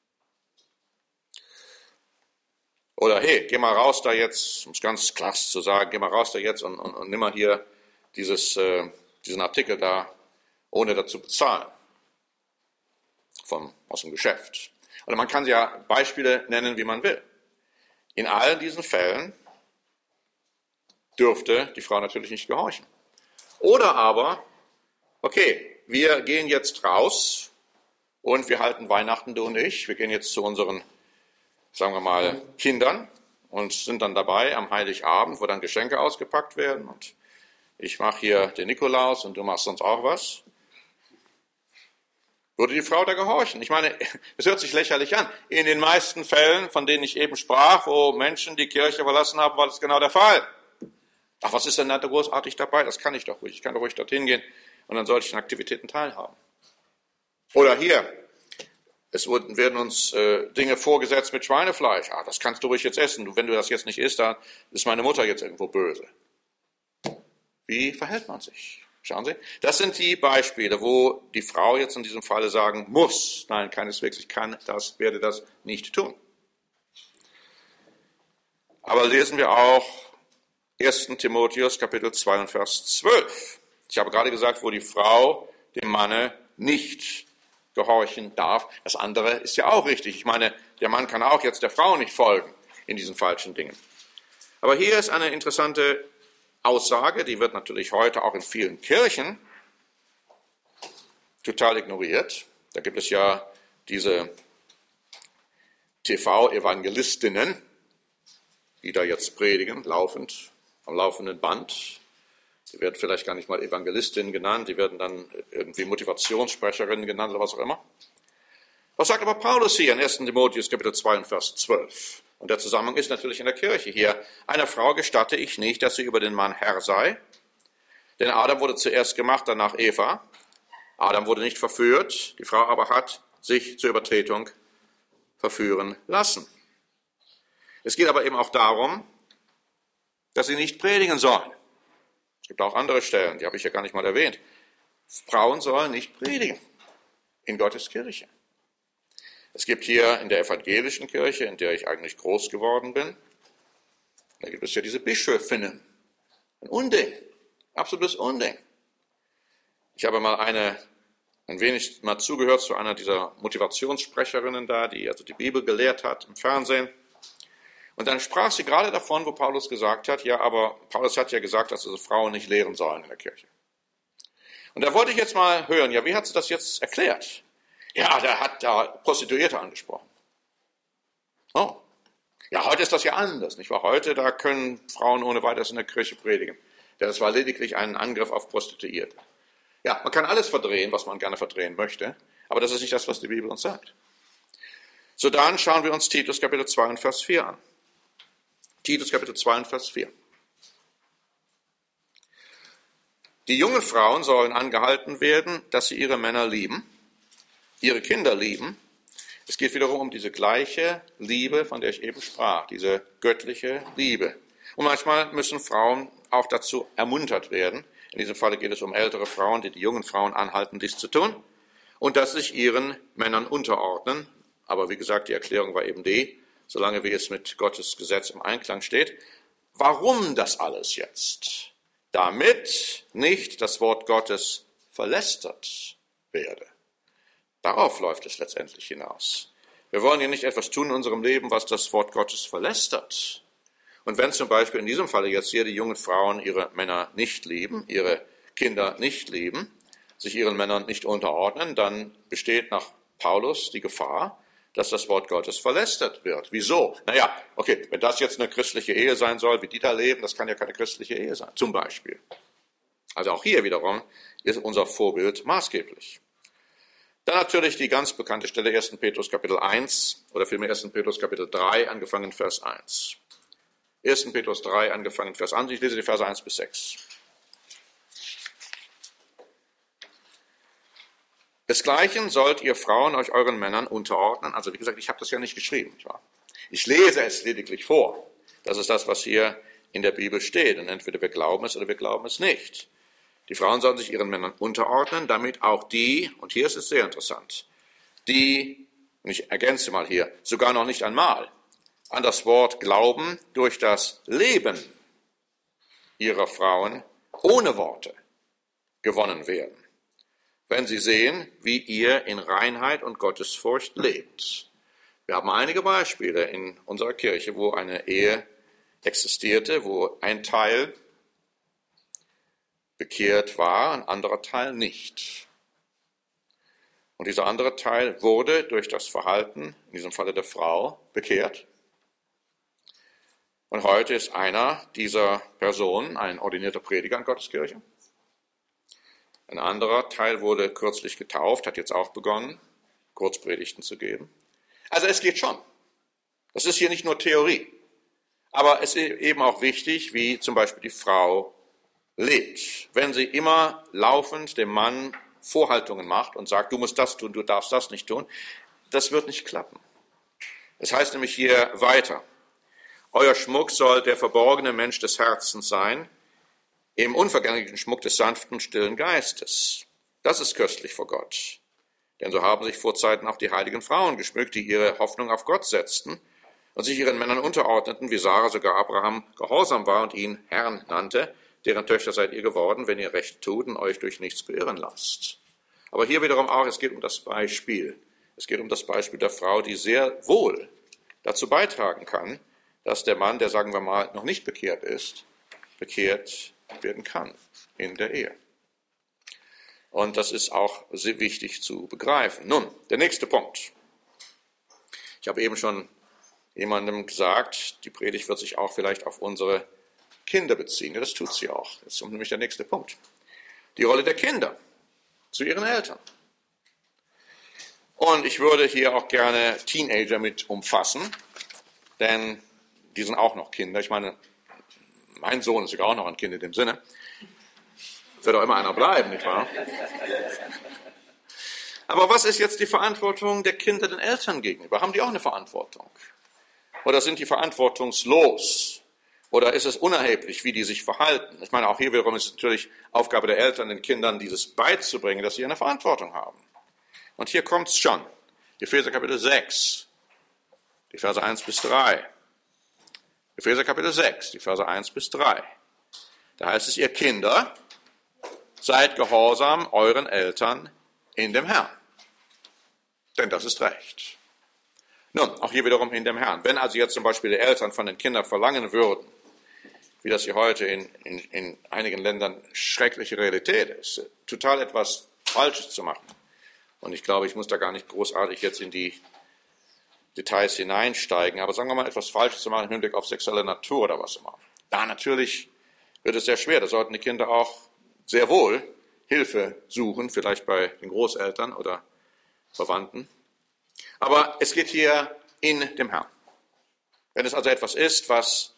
Oder hey, geh mal raus da jetzt, um es ganz klasse zu sagen, geh mal raus da jetzt und, und, und nimm mal hier dieses, äh, diesen Artikel da, ohne dazu bezahlen. Vom, aus dem Geschäft. Oder man kann ja Beispiele nennen, wie man will. In all diesen Fällen dürfte die Frau natürlich nicht gehorchen. Oder aber, okay, wir gehen jetzt raus und wir halten Weihnachten, du und ich. Wir gehen jetzt zu unseren, sagen wir mal, Kindern und sind dann dabei am Heiligabend, wo dann Geschenke ausgepackt werden. Und ich mache hier den Nikolaus und du machst sonst auch was. Würde die Frau da gehorchen? Ich meine, es hört sich lächerlich an. In den meisten Fällen, von denen ich eben sprach, wo Menschen die Kirche verlassen haben, war das genau der Fall. Ach, was ist denn da großartig dabei? Das kann ich doch ruhig. Ich kann doch ruhig dorthin gehen und an solchen Aktivitäten teilhaben. Oder hier, es werden uns äh, Dinge vorgesetzt mit Schweinefleisch. Ah, das kannst du ruhig jetzt essen. Wenn du das jetzt nicht isst, dann ist meine Mutter jetzt irgendwo böse. Wie verhält man sich? Schauen Sie, das sind die Beispiele, wo die Frau jetzt in diesem Falle sagen muss, nein, keineswegs, ich kann das, werde das nicht tun. Aber lesen wir auch ersten Timotheus Kapitel zwei und Vers zwölf. Ich habe gerade gesagt, wo die Frau dem Manne nicht gehorchen darf. Das andere ist ja auch richtig. Ich meine, der Mann kann auch jetzt der Frau nicht folgen in diesen falschen Dingen. Aber hier ist eine interessante Aussage, die wird natürlich heute auch in vielen Kirchen total ignoriert. Da gibt es ja diese T V-Evangelistinnen, die da jetzt predigen, laufend, am laufenden Band. Die werden vielleicht gar nicht mal Evangelistinnen genannt, die werden dann irgendwie Motivationssprecherinnen genannt oder was auch immer. Was sagt aber Paulus hier in ersten Timotheus Kapitel zwei und Vers zwölf? Und der Zusammenhang ist natürlich in der Kirche hier. Einer Frau gestatte ich nicht, dass sie über den Mann Herr sei. Denn Adam wurde zuerst gemacht, danach Eva. Adam wurde nicht verführt, die Frau aber hat sich zur Übertretung verführen lassen. Es geht aber eben auch darum, dass sie nicht predigen sollen. Es gibt auch andere Stellen, die habe ich ja gar nicht mal erwähnt. Frauen sollen nicht predigen in Gottes Kirche. Es gibt hier in der evangelischen Kirche, in der ich eigentlich groß geworden bin, da gibt es ja diese Bischöfinnen. Ein Unding, absolutes Unding. Ich habe mal eine, ein wenig mal zugehört zu einer dieser Motivationssprecherinnen da, die also die Bibel gelehrt hat im Fernsehen. Und dann sprach sie gerade davon, wo Paulus gesagt hat, ja, aber Paulus hat ja gesagt, dass also Frauen nicht lehren sollen in der Kirche. Und da wollte ich jetzt mal hören, ja, wie hat sie das jetzt erklärt? Ja, der hat da Prostituierte angesprochen. Oh, ja, heute ist das ja anders, nicht wahr? Heute, da können Frauen ohne weiteres in der Kirche predigen. Das war lediglich ein Angriff auf Prostituierte. Ja, man kann alles verdrehen, was man gerne verdrehen möchte, aber das ist nicht das, was die Bibel uns sagt. So, dann schauen wir uns Titus Kapitel zwei und Vers vier an. Titus Kapitel zwei und Vers vier. Die jungen Frauen sollen angehalten werden, dass sie ihre Männer lieben, ihre Kinder lieben. Es geht wiederum um diese gleiche Liebe, von der ich eben sprach, diese göttliche Liebe. Und manchmal müssen Frauen auch dazu ermuntert werden. In diesem Falle geht es um ältere Frauen, die die jungen Frauen anhalten, dies zu tun. Und dass sich ihren Männern unterordnen. Aber wie gesagt, die Erklärung war eben die, solange wie es mit Gottes Gesetz im Einklang steht. Warum das alles jetzt? Damit nicht das Wort Gottes verlästert werde. Darauf läuft es letztendlich hinaus. Wir wollen ja nicht etwas tun in unserem Leben, was das Wort Gottes verlästert. Und wenn zum Beispiel in diesem Falle jetzt hier die jungen Frauen ihre Männer nicht lieben, ihre Kinder nicht lieben, sich ihren Männern nicht unterordnen, dann besteht nach Paulus die Gefahr, dass das Wort Gottes verlästert wird. Wieso? Naja, okay, wenn das jetzt eine christliche Ehe sein soll, wie die da leben, das kann ja keine christliche Ehe sein, zum Beispiel. Also auch hier wiederum ist unser Vorbild maßgeblich. Dann natürlich die ganz bekannte Stelle ersten Petrus Kapitel eins oder vielmehr ersten Petrus Kapitel drei, angefangen Vers eins. ersten Petrus drei, angefangen Vers eins. Ich lese die Verse eins bis sechs. Desgleichen sollt ihr Frauen euch euren Männern unterordnen. Also wie gesagt, ich habe das ja nicht geschrieben. Nicht wahr? Ich lese es lediglich vor. Das ist das, was hier in der Bibel steht. Und entweder wir glauben es oder wir glauben es nicht. Die Frauen sollen sich ihren Männern unterordnen, damit auch die, und hier ist es sehr interessant, die, und ich ergänze mal hier, sogar noch nicht einmal, an das Wort Glauben durch das Leben ihrer Frauen ohne Worte gewonnen werden, wenn sie sehen, wie ihr in Reinheit und Gottesfurcht lebt. Wir haben einige Beispiele in unserer Kirche, wo eine Ehe existierte, wo ein Teil bekehrt war, ein anderer Teil nicht. Und dieser andere Teil wurde durch das Verhalten, in diesem Falle der Frau, bekehrt. Und heute ist einer dieser Personen ein ordinierter Prediger in Gottes Kirche. Ein anderer Teil wurde kürzlich getauft, hat jetzt auch begonnen, Kurzpredigten zu geben. Also es geht schon. Das ist hier nicht nur Theorie. Aber es ist eben auch wichtig, wie zum Beispiel die Frau lebt. Wenn sie immer laufend dem Mann Vorhaltungen macht und sagt, du musst das tun, du darfst das nicht tun, das wird nicht klappen. Es heißt nämlich hier weiter, euer Schmuck soll der verborgene Mensch des Herzens sein, im unvergänglichen Schmuck des sanften, stillen Geistes. Das ist köstlich vor Gott. Denn so haben sich vor Zeiten auch die heiligen Frauen geschmückt, die ihre Hoffnung auf Gott setzten und sich ihren Männern unterordneten, wie Sarah sogar Abraham gehorsam war und ihn Herrn nannte, deren Töchter seid ihr geworden, wenn ihr recht tut und euch durch nichts beirren lasst. Aber hier wiederum auch, es geht um das Beispiel. Es geht um das Beispiel der Frau, die sehr wohl dazu beitragen kann, dass der Mann, der, sagen wir mal, noch nicht bekehrt ist, bekehrt werden kann in der Ehe. Und das ist auch sehr wichtig zu begreifen. Nun, der nächste Punkt. Ich habe eben schon jemandem gesagt, die Predigt wird sich auch vielleicht auf unsere Kinder beziehen. Ja, das tut sie auch. Das ist nämlich der nächste Punkt. Die Rolle der Kinder zu ihren Eltern. Und ich würde hier auch gerne Teenager mit umfassen, denn die sind auch noch Kinder. Ich meine, mein Sohn ist sogar auch noch ein Kind in dem Sinne. Wird auch immer einer bleiben, nicht wahr? Aber was ist jetzt die Verantwortung der Kinder den Eltern gegenüber? Haben die auch eine Verantwortung? Oder sind die verantwortungslos? Oder ist es unerheblich, wie die sich verhalten? Ich meine, auch hier wiederum ist es natürlich Aufgabe der Eltern, den Kindern dieses beizubringen, dass sie eine Verantwortung haben. Und hier kommt es schon. Epheser Kapitel sechs, die Verse eins bis drei. Epheser Kapitel sechs, die Verse eins bis drei. Da heißt es, ihr Kinder, seid gehorsam euren Eltern in dem Herrn. Denn das ist Recht. Nun, auch hier wiederum in dem Herrn. Wenn also jetzt zum Beispiel die Eltern von den Kindern verlangen würden, wie das hier heute in, in, in einigen Ländern schreckliche Realität ist, total etwas Falsches zu machen. Und ich glaube, ich muss da gar nicht großartig jetzt in die Details hineinsteigen, aber sagen wir mal, etwas Falsches zu machen im Hinblick auf sexuelle Natur oder was immer. Da natürlich wird es sehr schwer. Da sollten die Kinder auch sehr wohl Hilfe suchen, vielleicht bei den Großeltern oder Verwandten. Aber es geht hier in dem Herrn. Wenn es also etwas ist, was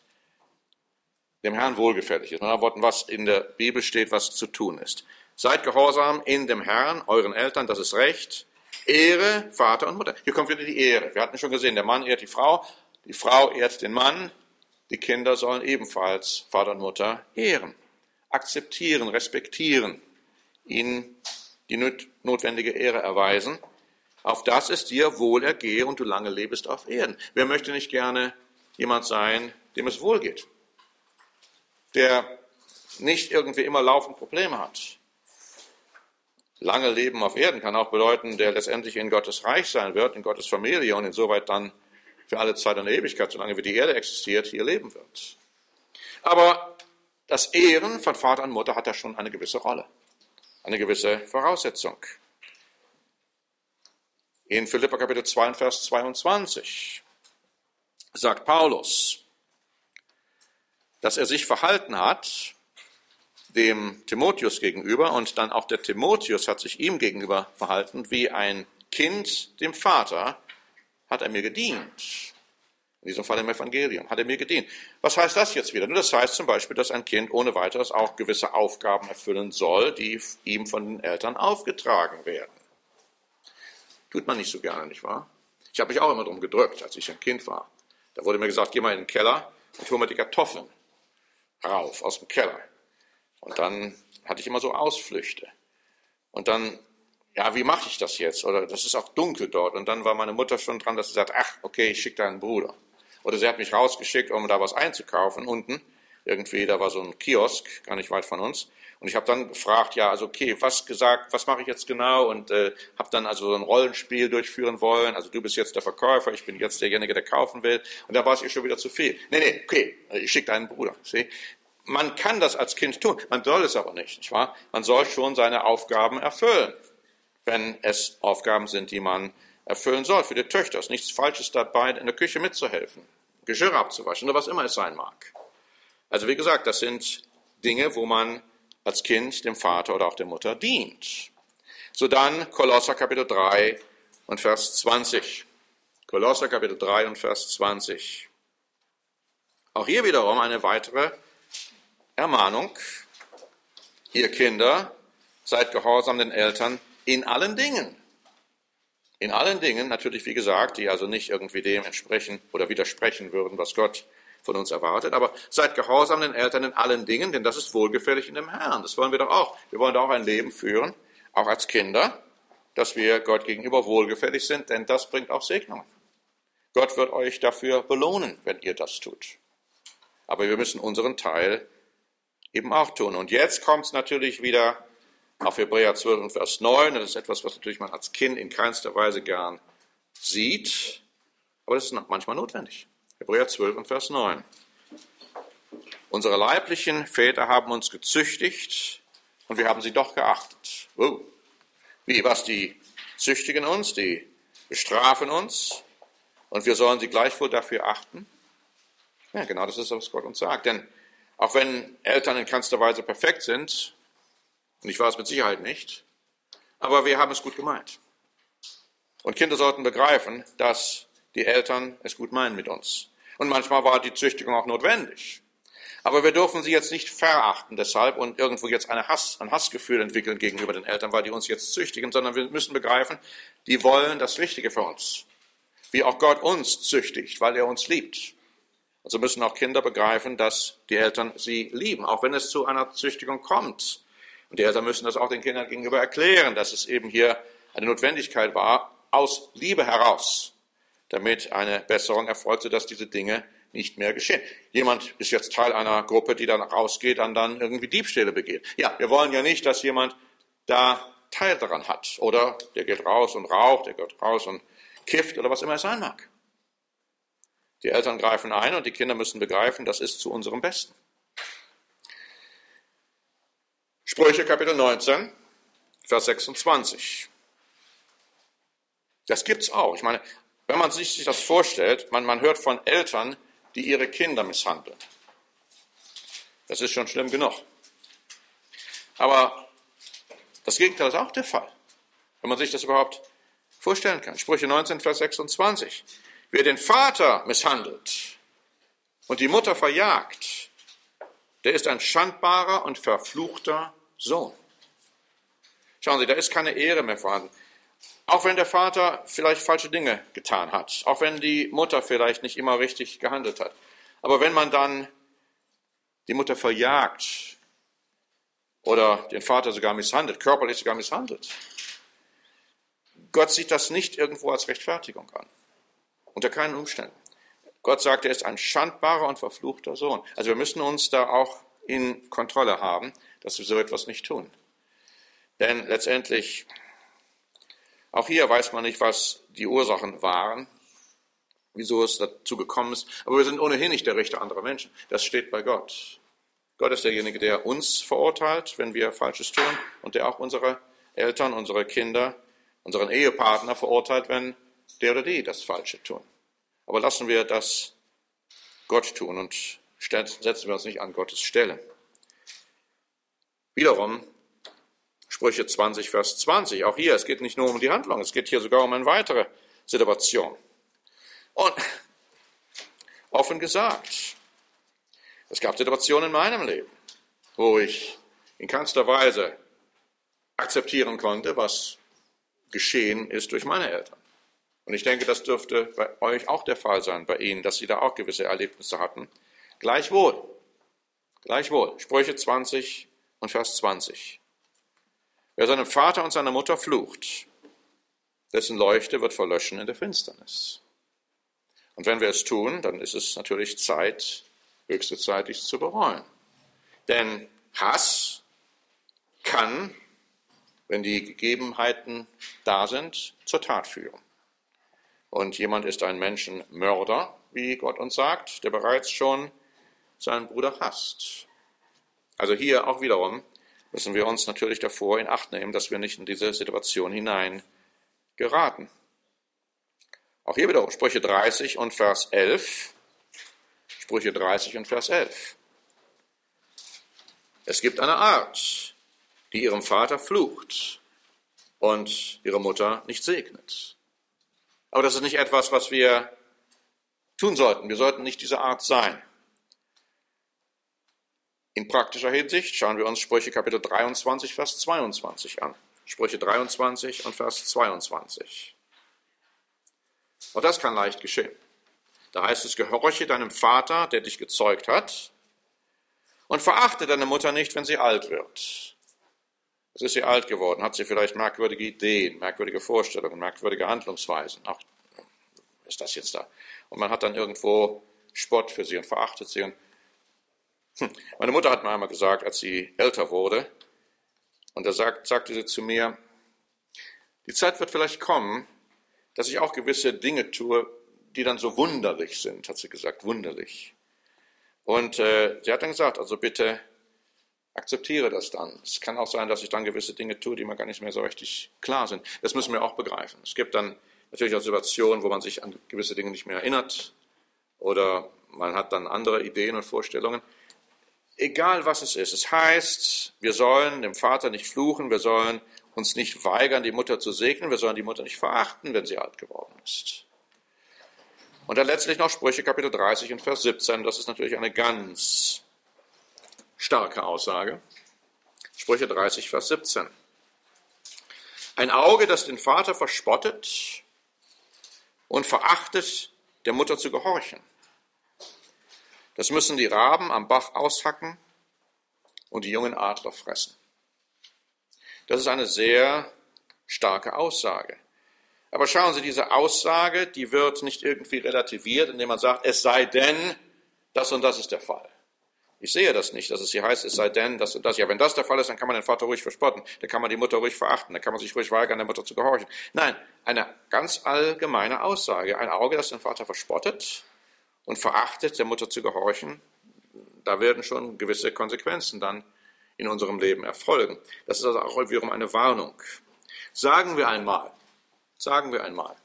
dem Herrn wohlgefällig ist, mit anderen Worten, was in der Bibel steht, was zu tun ist. Seid gehorsam in dem Herrn, euren Eltern, das ist Recht. Ehre Vater und Mutter. Hier kommt wieder die Ehre. Wir hatten schon gesehen, der Mann ehrt die Frau, die Frau ehrt den Mann, die Kinder sollen ebenfalls Vater und Mutter ehren, akzeptieren, respektieren, ihnen die notwendige Ehre erweisen. Auf das es dir wohl ergehe und du lange lebst auf Erden. Wer möchte nicht gerne jemand sein, dem es wohl geht, der nicht irgendwie immer laufend Probleme hat? Lange Leben auf Erden kann auch bedeuten, der letztendlich in Gottes Reich sein wird, in Gottes Familie und insoweit dann für alle Zeit und Ewigkeit, solange wie die Erde existiert, hier leben wird. Aber das Ehren von Vater und Mutter hat da schon eine gewisse Rolle, eine gewisse Voraussetzung. In Philipper Kapitel zwei und Vers zweiundzwanzig sagt Paulus, dass er sich verhalten hat dem Timotheus gegenüber und dann auch der Timotheus hat sich ihm gegenüber verhalten wie ein Kind dem Vater, hat er mir gedient. In diesem Fall im Evangelium hat er mir gedient. Was heißt das jetzt wieder? Nur das heißt zum Beispiel, dass ein Kind ohne weiteres auch gewisse Aufgaben erfüllen soll, die ihm von den Eltern aufgetragen werden. Tut man nicht so gerne, nicht wahr? Ich habe mich auch immer drum gedrückt, als ich ein Kind war. Da wurde mir gesagt, geh mal in den Keller und hol mir die Kartoffeln rauf aus dem Keller. Und dann hatte ich immer so Ausflüchte. Und dann, ja, wie mache ich das jetzt? Oder das ist auch dunkel dort. Und dann war meine Mutter schon dran, dass sie sagt, ach, okay, ich schicke deinen Bruder. Oder sie hat mich rausgeschickt, um da was einzukaufen unten. Irgendwie, da war so ein Kiosk, gar nicht weit von uns. Und ich habe dann gefragt, ja, also okay, was gesagt, was mache ich jetzt genau? Und äh, habe dann also so ein Rollenspiel durchführen wollen. Also du bist jetzt der Verkäufer, ich bin jetzt derjenige, der kaufen will. Und da war es ihr schon wieder zu viel. Nee, nee, okay, ich schicke deinen Bruder. Sieh? Man kann das als Kind tun, man soll es aber nicht, nicht wahr? Man soll schon seine Aufgaben erfüllen, wenn es Aufgaben sind, die man erfüllen soll. Für die Töchter ist nichts Falsches dabei, in der Küche mitzuhelfen, Geschirr abzuwaschen oder was immer es sein mag. Also wie gesagt, das sind Dinge, wo man als Kind dem Vater oder auch der Mutter dient. So dann Kolosser Kapitel drei und Vers zwanzig. Kolosser Kapitel drei und Vers zwanzig. Auch hier wiederum eine weitere Ermahnung. Ihr Kinder, seid gehorsam den Eltern in allen Dingen. In allen Dingen, natürlich wie gesagt, die also nicht irgendwie dem entsprechen oder widersprechen würden, was Gott von uns erwartet. Aber seid gehorsam den Eltern in allen Dingen, denn das ist wohlgefällig in dem Herrn. Das wollen wir doch auch. Wir wollen doch auch ein Leben führen, auch als Kinder, dass wir Gott gegenüber wohlgefällig sind, denn das bringt auch Segnungen. Gott wird euch dafür belohnen, wenn ihr das tut. Aber wir müssen unseren Teil eben auch tun. Und jetzt kommt es natürlich wieder auf Hebräer zwölf und Vers neun. Das ist etwas, was natürlich man als Kind in keinster Weise gern sieht, aber das ist manchmal notwendig. Hebräer zwölf und Vers neun. Unsere leiblichen Väter haben uns gezüchtigt und wir haben sie doch geachtet. Oh. Wie, was, die züchtigen uns, die bestrafen uns und wir sollen sie gleichwohl dafür achten? Ja, genau das ist, was Gott uns sagt. Denn auch wenn Eltern in keinster Weise perfekt sind, und ich war es mit Sicherheit nicht, aber wir haben es gut gemeint. Und Kinder sollten begreifen, dass die Eltern es gut meinen mit uns. Und manchmal war die Züchtigung auch notwendig. Aber wir dürfen sie jetzt nicht verachten deshalb und irgendwo jetzt eine Hass, ein Hassgefühl entwickeln gegenüber den Eltern, weil die uns jetzt züchtigen, sondern wir müssen begreifen, die wollen das Richtige für uns. Wie auch Gott uns züchtigt, weil er uns liebt. Und so müssen auch Kinder begreifen, dass die Eltern sie lieben, auch wenn es zu einer Züchtigung kommt. Und die Eltern müssen das auch den Kindern gegenüber erklären, dass es eben hier eine Notwendigkeit war, aus Liebe heraus, damit eine Besserung erfolgt, sodass diese Dinge nicht mehr geschehen. Jemand ist jetzt Teil einer Gruppe, die dann rausgeht und dann irgendwie Diebstähle begeht. Ja, wir wollen ja nicht, dass jemand da Teil daran hat. Oder der geht raus und raucht, der geht raus und kifft oder was immer es sein mag. Die Eltern greifen ein und die Kinder müssen begreifen, das ist zu unserem Besten. Sprüche Kapitel neunzehn, Vers sechsundzwanzig. Das gibt's auch. Ich meine, wenn man sich das vorstellt, man, man hört von Eltern, die ihre Kinder misshandeln. Das ist schon schlimm genug. Aber das Gegenteil ist auch der Fall, wenn man sich das überhaupt vorstellen kann. Sprüche neunzehn, Vers sechsundzwanzig. Wer den Vater misshandelt und die Mutter verjagt, der ist ein schandbarer und verfluchter Sohn. Schauen Sie, da ist keine Ehre mehr vorhanden. Auch wenn der Vater vielleicht falsche Dinge getan hat, auch wenn die Mutter vielleicht nicht immer richtig gehandelt hat. Aber wenn man dann die Mutter verjagt oder den Vater sogar misshandelt, körperlich sogar misshandelt, Gott sieht das nicht irgendwo als Rechtfertigung an. Unter keinen Umständen. Gott sagt, er ist ein schandbarer und verfluchter Sohn. Also wir müssen uns da auch in Kontrolle haben, dass wir so etwas nicht tun. Denn letztendlich, auch hier weiß man nicht, was die Ursachen waren, wieso es dazu gekommen ist. Aber wir sind ohnehin nicht der Richter anderer Menschen. Das steht bei Gott. Gott ist derjenige, der uns verurteilt, wenn wir Falsches tun, und der auch unsere Eltern, unsere Kinder, unseren Ehepartner verurteilt, wenn der oder die das Falsche tun. Aber lassen wir das Gott tun und setzen wir uns nicht an Gottes Stelle. Wiederum Sprüche zwanzig, Vers zwanzig. Auch hier, es geht nicht nur um die Handlung, es geht hier sogar um eine weitere Situation. Und offen gesagt, es gab Situationen in meinem Leben, wo ich in keinster Weise akzeptieren konnte, was geschehen ist durch meine Eltern. Und ich denke, das dürfte bei euch auch der Fall sein, bei Ihnen, dass Sie da auch gewisse Erlebnisse hatten. Gleichwohl, gleichwohl, Sprüche zwanzig und Vers zwanzig. Wer seinem Vater und seiner Mutter flucht, dessen Leuchte wird verlöschen in der Finsternis. Und wenn wir es tun, dann ist es natürlich Zeit, höchste Zeit, dies zu bereuen. Denn Hass kann, wenn die Gegebenheiten da sind, zur Tat führen. Und jemand ist ein Menschenmörder, wie Gott uns sagt, der bereits schon seinen Bruder hasst. Also hier auch wiederum müssen wir uns natürlich davor in Acht nehmen, dass wir nicht in diese Situation hinein geraten. Auch hier wiederum Sprüche dreißig und Vers elf. Sprüche dreißig und Vers elf. Es gibt eine Art, die ihrem Vater flucht und ihre Mutter nicht segnet. Aber das ist nicht etwas, was wir tun sollten. Wir sollten nicht diese Art sein. In praktischer Hinsicht schauen wir uns Sprüche Kapitel dreiundzwanzig, Vers zweiundzwanzig an. Sprüche dreiundzwanzig und Vers zweiundzwanzig. Auch das kann leicht geschehen. Da heißt es, gehorche deinem Vater, der dich gezeugt hat, und verachte deine Mutter nicht, wenn sie alt wird. Es ist sie alt geworden, hat sie vielleicht merkwürdige Ideen, merkwürdige Vorstellungen, merkwürdige Handlungsweisen. Ach, ist das jetzt da? Und man hat dann irgendwo Spott für sie und verachtet sie. Und hm. Meine Mutter hat mir einmal gesagt, als sie älter wurde, und da sagt, sagte sie zu mir, die Zeit wird vielleicht kommen, dass ich auch gewisse Dinge tue, die dann so wunderlich sind, hat sie gesagt, wunderlich. Und äh, sie hat dann gesagt, also bitte akzeptiere das dann. Es kann auch sein, dass ich dann gewisse Dinge tue, die mir gar nicht mehr so richtig klar sind. Das müssen wir auch begreifen. Es gibt dann natürlich auch Situationen, wo man sich an gewisse Dinge nicht mehr erinnert oder man hat dann andere Ideen und Vorstellungen. Egal was es ist, es heißt, wir sollen dem Vater nicht fluchen, wir sollen uns nicht weigern, die Mutter zu segnen, wir sollen die Mutter nicht verachten, wenn sie alt geworden ist. Und dann letztlich noch Sprüche Kapitel dreißig und Vers siebzehn, das ist natürlich eine ganz starke Aussage. Sprüche dreißig, Vers siebzehn. Ein Auge, das den Vater verspottet und verachtet, der Mutter zu gehorchen. Das müssen die Raben am Bach aushacken und die jungen Adler fressen. Das ist eine sehr starke Aussage. Aber schauen Sie, diese Aussage, die wird nicht irgendwie relativiert, indem man sagt, es sei denn, das und das ist der Fall. Ich sehe das nicht, dass es hier heißt, es sei denn, das und das. Ja, wenn das der Fall ist, dann kann man den Vater ruhig verspotten, dann kann man die Mutter ruhig verachten, dann kann man sich ruhig weigern, der Mutter zu gehorchen. Nein, eine ganz allgemeine Aussage. Ein Auge, das den Vater verspottet und verachtet, der Mutter zu gehorchen, da werden schon gewisse Konsequenzen dann in unserem Leben erfolgen. Das ist also auch wiederum eine Warnung. Sagen wir einmal, sagen wir einmal,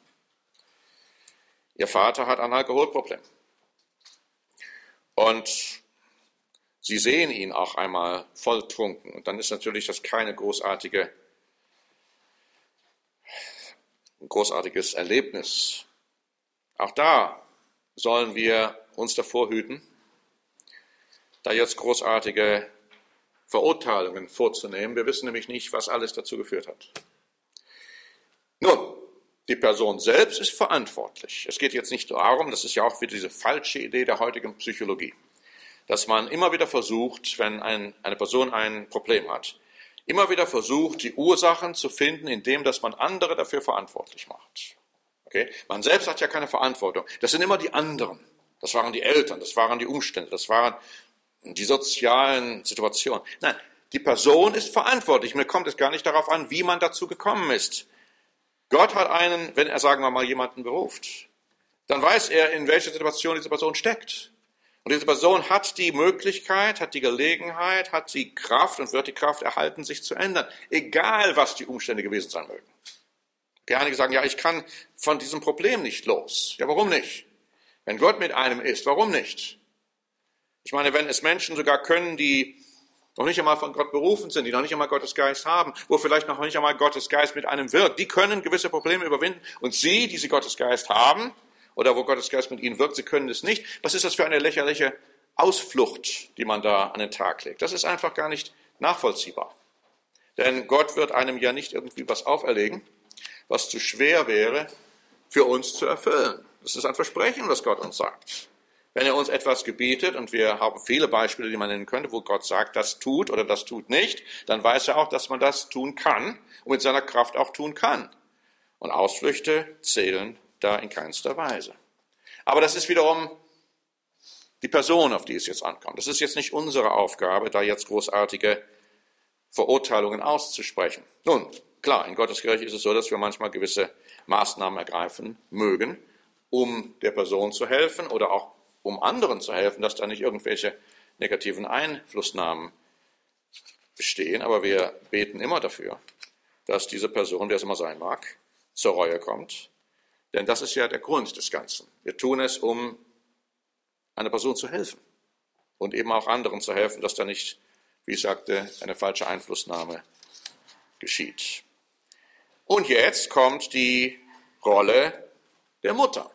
Ihr Vater hat ein Alkoholproblem. Und Sie sehen ihn auch einmal volltrunken. Und dann ist natürlich das keine großartige, großartiges Erlebnis. Auch da sollen wir uns davor hüten, da jetzt großartige Verurteilungen vorzunehmen. Wir wissen nämlich nicht, was alles dazu geführt hat. Nun, die Person selbst ist verantwortlich. Es geht jetzt nicht darum, das ist ja auch wieder diese falsche Idee der heutigen Psychologie, dass man immer wieder versucht, wenn ein, eine Person ein Problem hat, immer wieder versucht, die Ursachen zu finden, indem dass man andere dafür verantwortlich macht. Okay? Man selbst hat ja keine Verantwortung. Das sind immer die anderen. Das waren die Eltern, das waren die Umstände, das waren die sozialen Situationen. Nein, die Person ist verantwortlich. Mir kommt es gar nicht darauf an, wie man dazu gekommen ist. Gott hat einen, wenn er, sagen wir mal, jemanden beruft, dann weiß er, in welcher Situation diese Person steckt. Und diese Person hat die Möglichkeit, hat die Gelegenheit, hat die Kraft und wird die Kraft erhalten, sich zu ändern. Egal, was die Umstände gewesen sein mögen. Okay, einige sagen, ja, ich kann von diesem Problem nicht los. Ja, warum nicht? Wenn Gott mit einem ist, warum nicht? Ich meine, wenn es Menschen sogar können, die noch nicht einmal von Gott berufen sind, die noch nicht einmal Gottes Geist haben, wo vielleicht noch nicht einmal Gottes Geist mit einem wirkt, die können gewisse Probleme überwinden. Und sie, die sie Gottes Geist haben, oder wo Gottes Geist mit ihnen wirkt, sie können es nicht. Was ist das für eine lächerliche Ausflucht, die man da an den Tag legt? Das ist einfach gar nicht nachvollziehbar. Denn Gott wird einem ja nicht irgendwie was auferlegen, was zu schwer wäre, für uns zu erfüllen. Das ist ein Versprechen, was Gott uns sagt. Wenn er uns etwas gebietet, und wir haben viele Beispiele, die man nennen könnte, wo Gott sagt, das tut oder das tut nicht, dann weiß er auch, dass man das tun kann und mit seiner Kraft auch tun kann. Und Ausflüchte zählen da in keinster Weise. Aber das ist wiederum die Person, auf die es jetzt ankommt. Das ist jetzt nicht unsere Aufgabe, da jetzt großartige Verurteilungen auszusprechen. Nun, klar, in Gottes Kirche ist es so, dass wir manchmal gewisse Maßnahmen ergreifen mögen, um der Person zu helfen oder auch um anderen zu helfen, dass da nicht irgendwelche negativen Einflussnahmen bestehen. Aber wir beten immer dafür, dass diese Person, wer es immer sein mag, zur Reue kommt. Denn das ist ja der Grund des Ganzen. Wir tun es, um einer Person zu helfen und eben auch anderen zu helfen, dass da nicht, wie ich sagte, eine falsche Einflussnahme geschieht. Und jetzt kommt die Rolle der Mutter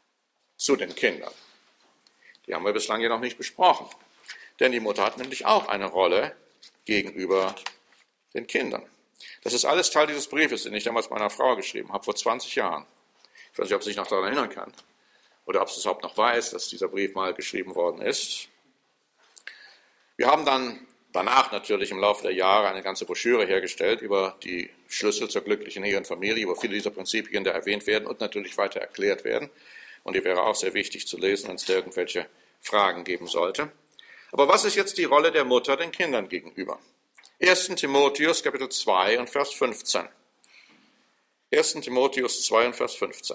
zu den Kindern. Die haben wir bislang ja noch nicht besprochen. Denn die Mutter hat nämlich auch eine Rolle gegenüber den Kindern. Das ist alles Teil dieses Briefes, den ich damals meiner Frau geschrieben habe, vor zwanzig Jahren. Ich weiß nicht, ob sie sich noch daran erinnern kann. oder ob sie es überhaupt noch weiß, dass dieser Brief mal geschrieben worden ist. Wir haben dann danach natürlich im Laufe der Jahre eine ganze Broschüre hergestellt über die Schlüssel zur glücklichen Ehe und Familie, wo viele dieser Prinzipien da erwähnt werden und natürlich weiter erklärt werden. Und die wäre auch sehr wichtig zu lesen, wenn es da irgendwelche Fragen geben sollte. Aber was ist jetzt die Rolle der Mutter den Kindern gegenüber? erster Timotheus, Kapitel zwei und Vers fünfzehn. erster Timotheus zwei und Vers fünfzehn.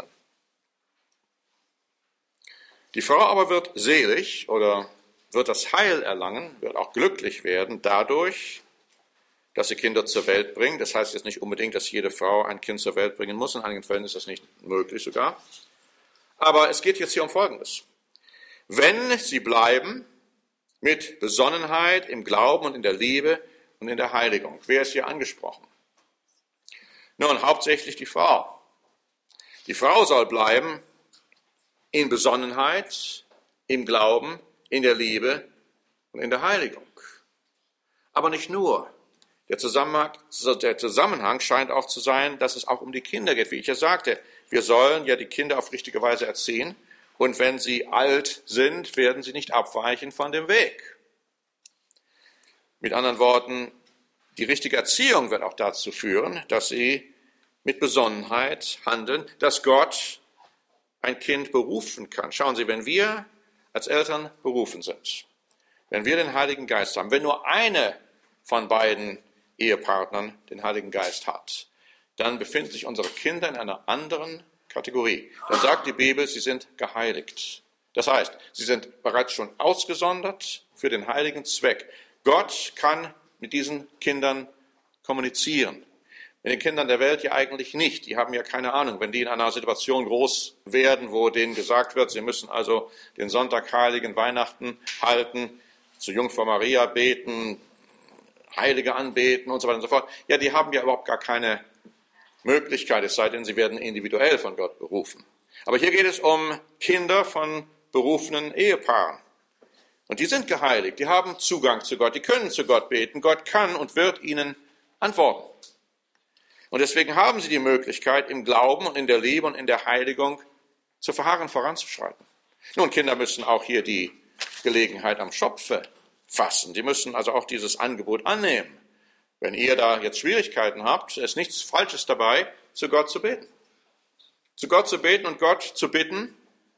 Die Frau aber wird selig oder wird das Heil erlangen, wird auch glücklich werden dadurch, dass sie Kinder zur Welt bringt. Das heißt jetzt nicht unbedingt, dass jede Frau ein Kind zur Welt bringen muss. In einigen Fällen ist das nicht möglich sogar. Aber es geht jetzt hier um Folgendes. Wenn sie bleiben mit Besonnenheit im Glauben und in der Liebe und in der Heiligung. Wer ist hier angesprochen? Nun, hauptsächlich die Frau. Die Frau soll bleiben in Besonnenheit, im Glauben, in der Liebe und in der Heiligung. Aber nicht nur. Der Zusammenhang, der Zusammenhang scheint auch zu sein, dass es auch um die Kinder geht. Wie ich ja sagte, wir sollen ja die Kinder auf richtige Weise erziehen. Und wenn sie alt sind, werden sie nicht abweichen von dem Weg. Mit anderen Worten, die richtige Erziehung wird auch dazu führen, dass sie mit Besonnenheit handeln, dass Gott ein Kind berufen kann. Schauen Sie, wenn wir als Eltern berufen sind, wenn wir den Heiligen Geist haben, wenn nur eine von beiden Ehepartnern den Heiligen Geist hat, dann befinden sich unsere Kinder in einer anderen Kategorie. Dann sagt die Bibel, sie sind geheiligt. Das heißt, sie sind bereits schon ausgesondert für den heiligen Zweck. Gott kann mit diesen Kindern kommunizieren. Mit den Kindern der Welt ja eigentlich nicht. Die haben ja keine Ahnung, wenn die in einer Situation groß werden, wo denen gesagt wird, sie müssen also den Sonntag heiligen Weihnachten halten, zu Jungfrau Maria beten, Heilige anbeten und so weiter und so fort. Ja, die haben ja überhaupt gar keine Möglichkeit, es sei denn, sie werden individuell von Gott berufen. Aber hier geht es um Kinder von berufenen Ehepaaren. Und die sind geheiligt, die haben Zugang zu Gott, die können zu Gott beten. Gott kann und wird ihnen antworten. Und deswegen haben sie die Möglichkeit, im Glauben und in der Liebe und in der Heiligung zu verharren, voranzuschreiten. Nun, Kinder müssen auch hier die Gelegenheit am Schopfe fassen. Die müssen also auch dieses Angebot annehmen. Wenn ihr da jetzt Schwierigkeiten habt, ist nichts Falsches dabei, zu Gott zu beten. Zu Gott zu beten und Gott zu bitten,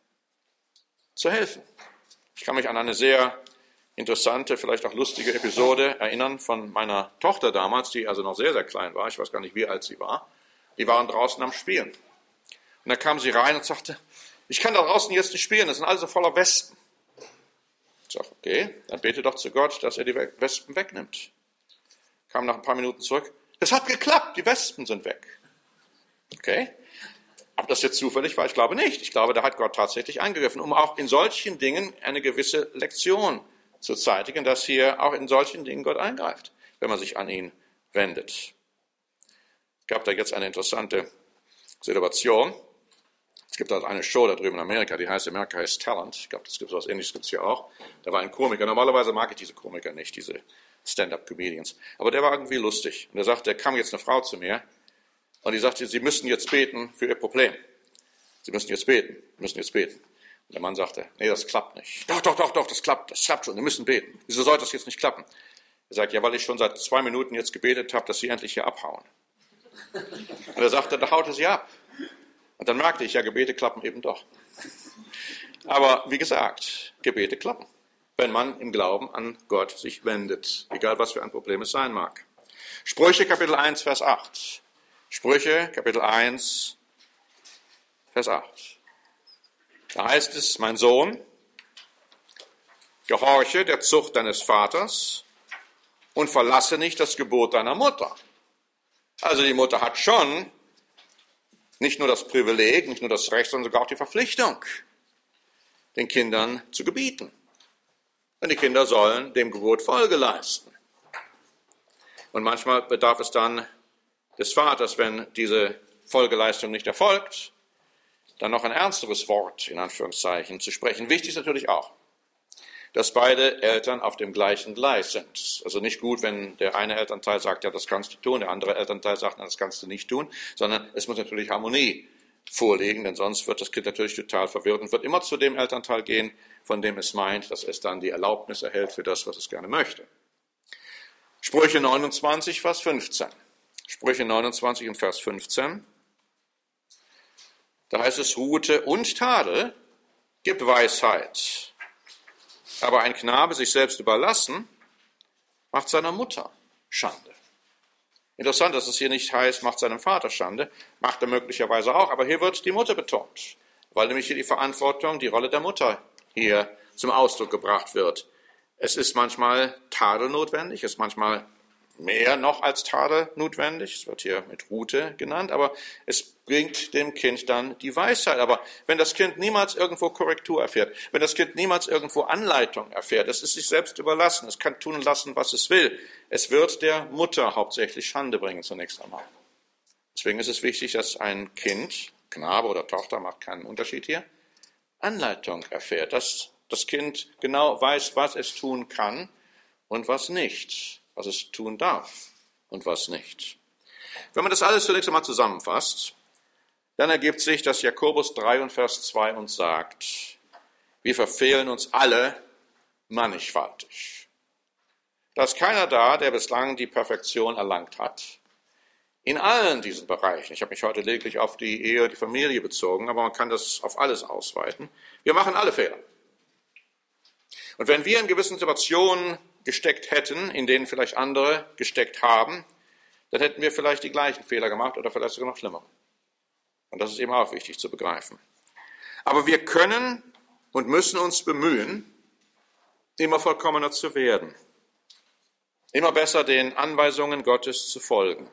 zu helfen. Ich kann mich an eine sehr interessante, vielleicht auch lustige Episode erinnern von meiner Tochter damals, die also noch sehr, sehr klein war. Ich weiß gar nicht, wie alt sie war. Die waren draußen am Spielen. Und da kam sie rein und sagte, ich kann da draußen jetzt nicht spielen, das sind alle so voller Wespen. Ich sage, okay, dann bete doch zu Gott, dass er die Wespen wegnimmt. Kam nach ein paar Minuten zurück, das hat geklappt, die Wespen sind weg. Okay, ob das jetzt zufällig war, ich glaube nicht. Ich glaube, da hat Gott tatsächlich eingegriffen, um auch in solchen Dingen eine gewisse Lektion zu zeitigen, dass hier auch in solchen Dingen Gott eingreift, wenn man sich an ihn wendet. Es gab da jetzt eine interessante Situation. Es gibt da eine Show da drüben in Amerika, die heißt America has Talent. Ich glaube, das gibt so etwas Ähnliches gibt es hier auch. Da war ein Komiker. Normalerweise mag ich diese Komiker nicht, diese Stand-up-Comedians. Aber der war irgendwie lustig. Und er sagte, da kam jetzt eine Frau zu mir und die sagte, Sie müssen jetzt beten für Ihr Problem. Sie müssen jetzt beten, Sie müssen jetzt beten. Und der Mann sagte, nee, das klappt nicht. Doch, doch, doch, doch, das klappt, das klappt schon, wir müssen beten. Wieso sollte das jetzt nicht klappen? Er sagt, ja, weil ich schon seit zwei Minuten jetzt gebetet habe, dass Sie endlich hier abhauen. Und er sagte, da haute sie ab. Und dann merkte ich, ja, Gebete klappen eben doch. Aber wie gesagt, Gebete klappen, wenn man im Glauben an Gott sich wendet, egal was für ein Problem es sein mag. Sprüche Kapitel eins, Vers acht. Sprüche Kapitel eins, Vers acht. Da heißt es, mein Sohn, gehorche der Zucht deines Vaters und verlasse nicht das Gebot deiner Mutter. Also die Mutter hat schon nicht nur das Privileg, nicht nur das Recht, sondern sogar auch die Verpflichtung, den Kindern zu gebieten. Und die Kinder sollen dem Gebot Folge leisten. Und manchmal bedarf es dann des Vaters, wenn diese Folgeleistung nicht erfolgt, dann noch ein ernsteres Wort, in Anführungszeichen, zu sprechen. Wichtig ist natürlich auch, dass beide Eltern auf dem gleichen Gleis sind. Also nicht gut, wenn der eine Elternteil sagt, ja, das kannst du tun, der andere Elternteil sagt, na, das kannst du nicht tun, sondern es muss natürlich Harmonie vorlegen, denn sonst wird das Kind natürlich total verwirrt und wird immer zu dem Elternteil gehen, von dem es meint, dass es dann die Erlaubnis erhält für das, was es gerne möchte. Sprüche neunundzwanzig, Vers fünfzehn. Sprüche neunundzwanzig und Vers fünfzehn. Da heißt es, Rute und Tadel gibt Weisheit. Aber ein Knabe sich selbst überlassen, macht seiner Mutter Schande. Interessant, dass es hier nicht heißt, macht seinem Vater Schande, macht er möglicherweise auch, aber hier wird die Mutter betont, weil nämlich hier die Verantwortung, die Rolle der Mutter hier zum Ausdruck gebracht wird. Es ist manchmal Tadel notwendig, es ist manchmal mehr noch als Tadel notwendig, es wird hier mit Rute genannt, aber es bringt dem Kind dann die Weisheit. Aber wenn das Kind niemals irgendwo Korrektur erfährt, wenn das Kind niemals irgendwo Anleitung erfährt, es ist sich selbst überlassen, es kann tun und lassen, was es will, es wird der Mutter hauptsächlich Schande bringen zunächst einmal. Deswegen ist es wichtig, dass ein Kind, Knabe oder Tochter, macht keinen Unterschied hier, Anleitung erfährt, dass das Kind genau weiß, was es tun kann und was nicht, was es tun darf und was nicht. Wenn man das alles zunächst einmal zusammenfasst, dann ergibt sich, dass Jakobus drei und Vers zwei uns sagt, wir verfehlen uns alle mannigfaltig. Da ist keiner da, der bislang die Perfektion erlangt hat. In allen diesen Bereichen, ich habe mich heute lediglich auf die Ehe und die Familie bezogen, aber man kann das auf alles ausweiten. Wir machen alle Fehler. Und wenn wir in gewissen Situationen gesteckt hätten, in denen vielleicht andere gesteckt haben, dann hätten wir vielleicht die gleichen Fehler gemacht oder vielleicht sogar noch schlimmer. Und das ist eben auch wichtig zu begreifen. Aber wir können und müssen uns bemühen, immer vollkommener zu werden, immer besser den Anweisungen Gottes zu folgen.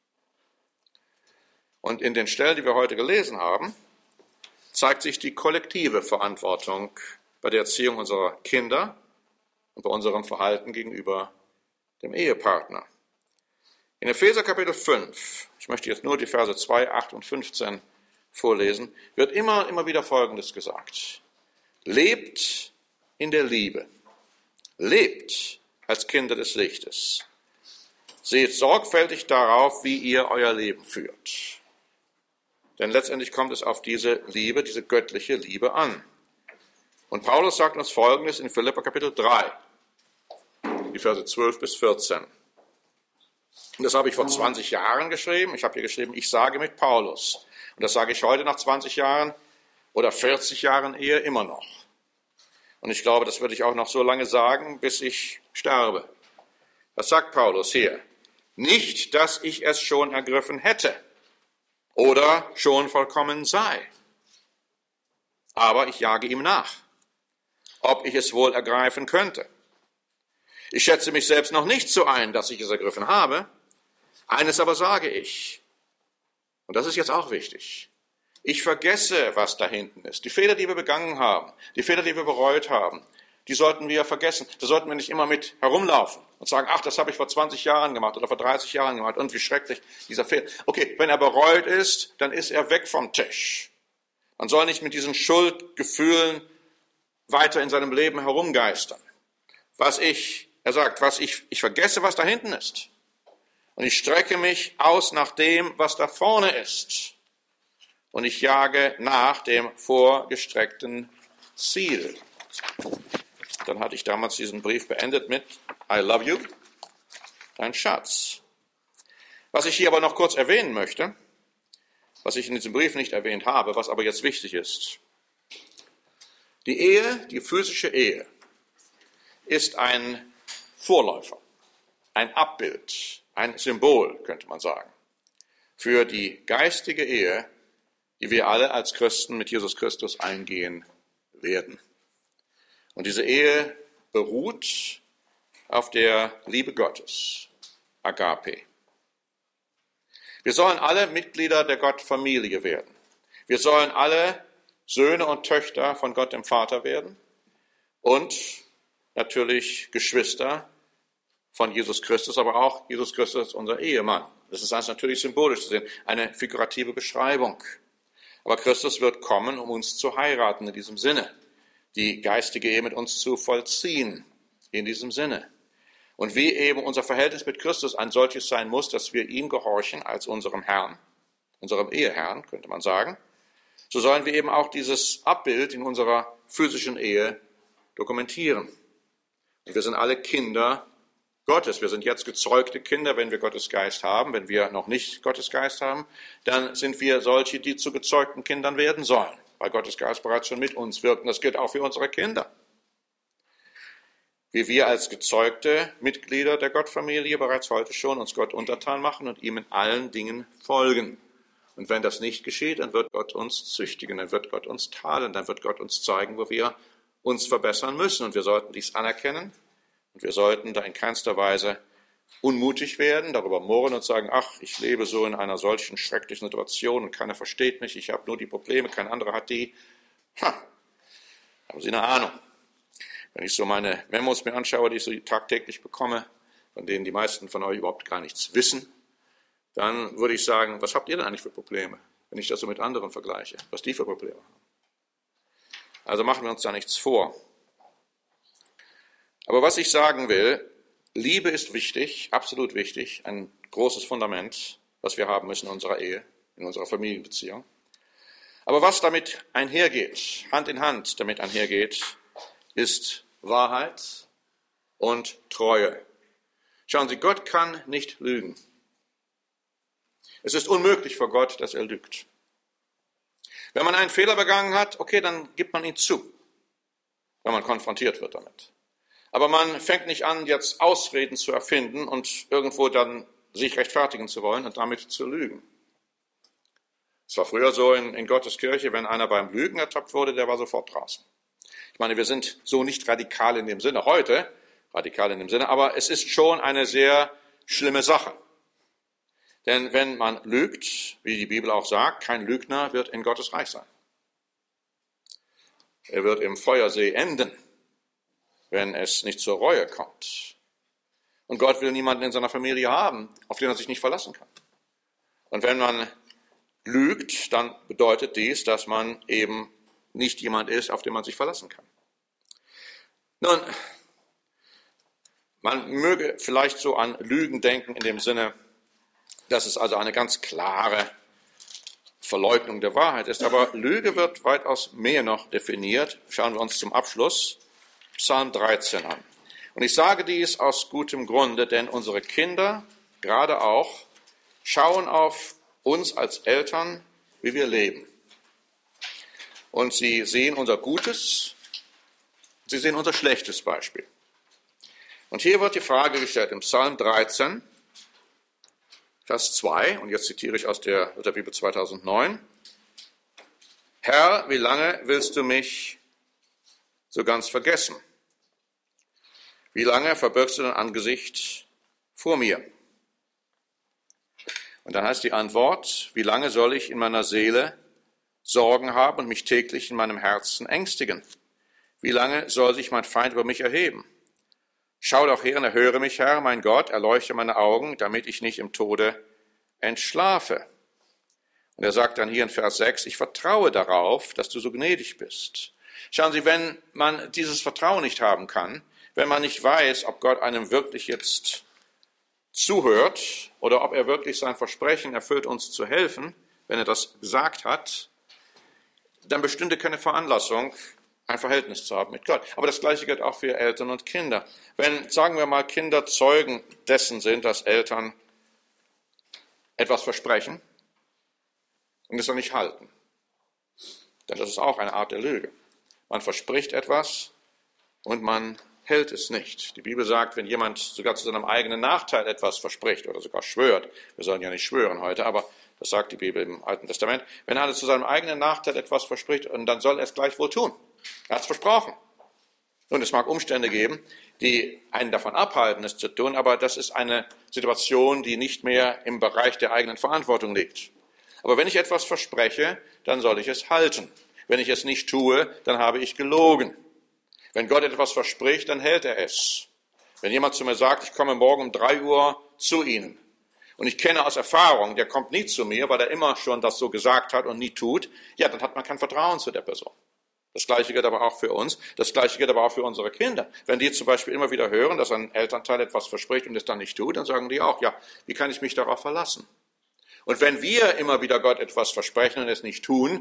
Und in den Stellen, die wir heute gelesen haben, zeigt sich die kollektive Verantwortung bei der Erziehung unserer Kinder und bei unserem Verhalten gegenüber dem Ehepartner. In Epheser Kapitel fünf, ich möchte jetzt nur die Verse zwei, acht und fünfzehn vorlesen, wird immer, immer wieder Folgendes gesagt. Lebt in der Liebe. Lebt als Kinder des Lichtes. Seht sorgfältig darauf, wie ihr euer Leben führt. Denn letztendlich kommt es auf diese Liebe, diese göttliche Liebe an. Und Paulus sagt uns Folgendes in Philipper Kapitel drei, die Verse zwölf bis vierzehn. Und das habe ich vor zwanzig Jahren geschrieben. Ich habe hier geschrieben, ich sage mit Paulus. Und das sage ich heute nach zwanzig Jahren oder vierzig Jahren Ehe immer noch. Und ich glaube, das würde ich auch noch so lange sagen, bis ich sterbe. Was sagt Paulus hier? Nicht, dass ich es schon ergriffen hätte oder schon vollkommen sei. Aber ich jage ihm nach, ob ich es wohl ergreifen könnte. Ich schätze mich selbst noch nicht so ein, dass ich es ergriffen habe. Eines aber sage ich, und das ist jetzt auch wichtig, ich vergesse, was da hinten ist. Die Fehler, die wir begangen haben, die Fehler, die wir bereut haben, die sollten wir vergessen. Da sollten wir nicht immer mit herumlaufen und sagen, ach, das habe ich vor zwanzig Jahren gemacht oder vor dreißig Jahren gemacht und wie schrecklich dieser Fehler. Okay, wenn er bereut ist, dann ist er weg vom Tisch. Man soll nicht mit diesen Schuldgefühlen weiter in seinem Leben herumgeistern. Was ich, er sagt, was ich, ich vergesse, was da hinten ist. Und ich strecke mich aus nach dem, was da vorne ist. Und ich jage nach dem vorgestreckten Ziel. Dann hatte ich damals diesen Brief beendet mit I love you, dein Schatz. Was ich hier aber noch kurz erwähnen möchte, was ich in diesem Brief nicht erwähnt habe, was aber jetzt wichtig ist. Die Ehe, die physische Ehe, ist ein Vorläufer, ein Abbild, ein Symbol, könnte man sagen, für die geistige Ehe, die wir alle als Christen mit Jesus Christus eingehen werden. Und diese Ehe beruht auf der Liebe Gottes, Agape. Wir sollen alle Mitglieder der Gottfamilie werden. Wir sollen alle Söhne und Töchter von Gott dem Vater werden und natürlich Geschwister von Jesus Christus, aber auch Jesus Christus, unser Ehemann. Das ist also natürlich symbolisch zu sehen, eine figurative Beschreibung. Aber Christus wird kommen, um uns zu heiraten in diesem Sinne, die geistige Ehe mit uns zu vollziehen in diesem Sinne. Und wie eben unser Verhältnis mit Christus ein solches sein muss, dass wir ihm gehorchen als unserem Herrn, unserem Eheherrn, könnte man sagen, so sollen wir eben auch dieses Abbild in unserer physischen Ehe dokumentieren. Und wir sind alle Kinder Gottes. Wir sind jetzt gezeugte Kinder, wenn wir Gottes Geist haben. Wenn wir noch nicht Gottes Geist haben, dann sind wir solche, die zu gezeugten Kindern werden sollen, weil Gottes Geist bereits schon mit uns wirkt. Und das gilt auch für unsere Kinder. Wie wir als gezeugte Mitglieder der Gottfamilie bereits heute schon uns Gott untertan machen und ihm in allen Dingen folgen. Und wenn das nicht geschieht, dann wird Gott uns züchtigen, dann wird Gott uns tadeln, dann wird Gott uns zeigen, wo wir uns verbessern müssen. Und wir sollten dies anerkennen und wir sollten da in keinster Weise unmutig werden, darüber murren und sagen, ach, ich lebe so in einer solchen schrecklichen Situation und keiner versteht mich, ich habe nur die Probleme, kein anderer hat die. Ha, haben Sie eine Ahnung? Wenn ich so meine Memos mir anschaue, die ich so tagtäglich bekomme, von denen die meisten von euch überhaupt gar nichts wissen, dann würde ich sagen, was habt ihr denn eigentlich für Probleme, wenn ich das so mit anderen vergleiche, was die für Probleme haben? Also machen wir uns da nichts vor. Aber was ich sagen will, Liebe ist wichtig, absolut wichtig, ein großes Fundament, was wir haben müssen in unserer Ehe, in unserer Familienbeziehung. Aber was damit einhergeht, Hand in Hand damit einhergeht, ist Wahrheit und Treue. Schauen Sie, Gott kann nicht lügen. Es ist unmöglich für Gott, dass er lügt. Wenn man einen Fehler begangen hat, okay, dann gibt man ihn zu, wenn man konfrontiert wird damit. Aber man fängt nicht an, jetzt Ausreden zu erfinden und irgendwo dann sich rechtfertigen zu wollen und damit zu lügen. Es war früher so in, in Gottes Kirche, wenn einer beim Lügen ertappt wurde, der war sofort draußen. Ich meine, wir sind so nicht radikal in dem Sinne heute, radikal in dem Sinne, aber es ist schon eine sehr schlimme Sache. Denn wenn man lügt, wie die Bibel auch sagt, kein Lügner wird in Gottes Reich sein. Er wird im Feuersee enden, wenn es nicht zur Reue kommt. Und Gott will niemanden in seiner Familie haben, auf den er sich nicht verlassen kann. Und wenn man lügt, dann bedeutet dies, dass man eben nicht jemand ist, auf den man sich verlassen kann. Nun, man möge vielleicht so an Lügen denken in dem Sinne, dass es also eine ganz klare Verleugnung der Wahrheit ist. Aber Lüge wird weitaus mehr noch definiert. Schauen wir uns zum Abschluss Psalm dreizehn an. Und ich sage dies aus gutem Grunde, denn unsere Kinder, gerade auch, schauen auf uns als Eltern, wie wir leben. Und sie sehen unser gutes, sie sehen unser schlechtes Beispiel. Und hier wird die Frage gestellt im Psalm dreizehn, Vers zwei, und jetzt zitiere ich aus der Lutherbibel zweitausendneun. Herr, wie lange willst du mich so ganz vergessen? Wie lange verbirgst du dein Angesicht vor mir? Und dann heißt die Antwort, wie lange soll ich in meiner Seele Sorgen haben und mich täglich in meinem Herzen ängstigen? Wie lange soll sich mein Feind über mich erheben? Schau doch her und erhöre mich, Herr, mein Gott, erleuchte meine Augen, damit ich nicht im Tode entschlafe. Und er sagt dann hier in Vers sechs, ich vertraue darauf, dass du so gnädig bist. Schauen Sie, wenn man dieses Vertrauen nicht haben kann, wenn man nicht weiß, ob Gott einem wirklich jetzt zuhört oder ob er wirklich sein Versprechen erfüllt, uns zu helfen, wenn er das gesagt hat, dann bestünde keine Veranlassung, ein Verhältnis zu haben mit Gott. Aber das Gleiche gilt auch für Eltern und Kinder. Wenn, sagen wir mal, Kinder Zeugen dessen sind, dass Eltern etwas versprechen und es dann nicht halten, denn das ist auch eine Art der Lüge. Man verspricht etwas und man hält es nicht. Die Bibel sagt, wenn jemand sogar zu seinem eigenen Nachteil etwas verspricht oder sogar schwört, wir sollen ja nicht schwören heute, aber das sagt die Bibel im Alten Testament, wenn einer zu seinem eigenen Nachteil etwas verspricht, dann soll er es gleichwohl tun. Er hat es versprochen. Nun, es mag Umstände geben, die einen davon abhalten, es zu tun, aber das ist eine Situation, die nicht mehr im Bereich der eigenen Verantwortung liegt. Aber wenn ich etwas verspreche, dann soll ich es halten. Wenn ich es nicht tue, dann habe ich gelogen. Wenn Gott etwas verspricht, dann hält er es. Wenn jemand zu mir sagt, ich komme morgen um drei Uhr zu Ihnen und ich kenne aus Erfahrung, der kommt nie zu mir, weil er immer schon das so gesagt hat und nie tut, ja, dann hat man kein Vertrauen zu der Person. Das Gleiche gilt aber auch für uns, das Gleiche gilt aber auch für unsere Kinder. Wenn die zum Beispiel immer wieder hören, dass ein Elternteil etwas verspricht und es dann nicht tut, dann sagen die auch, ja, wie kann ich mich darauf verlassen? Und wenn wir immer wieder Gott etwas versprechen und es nicht tun,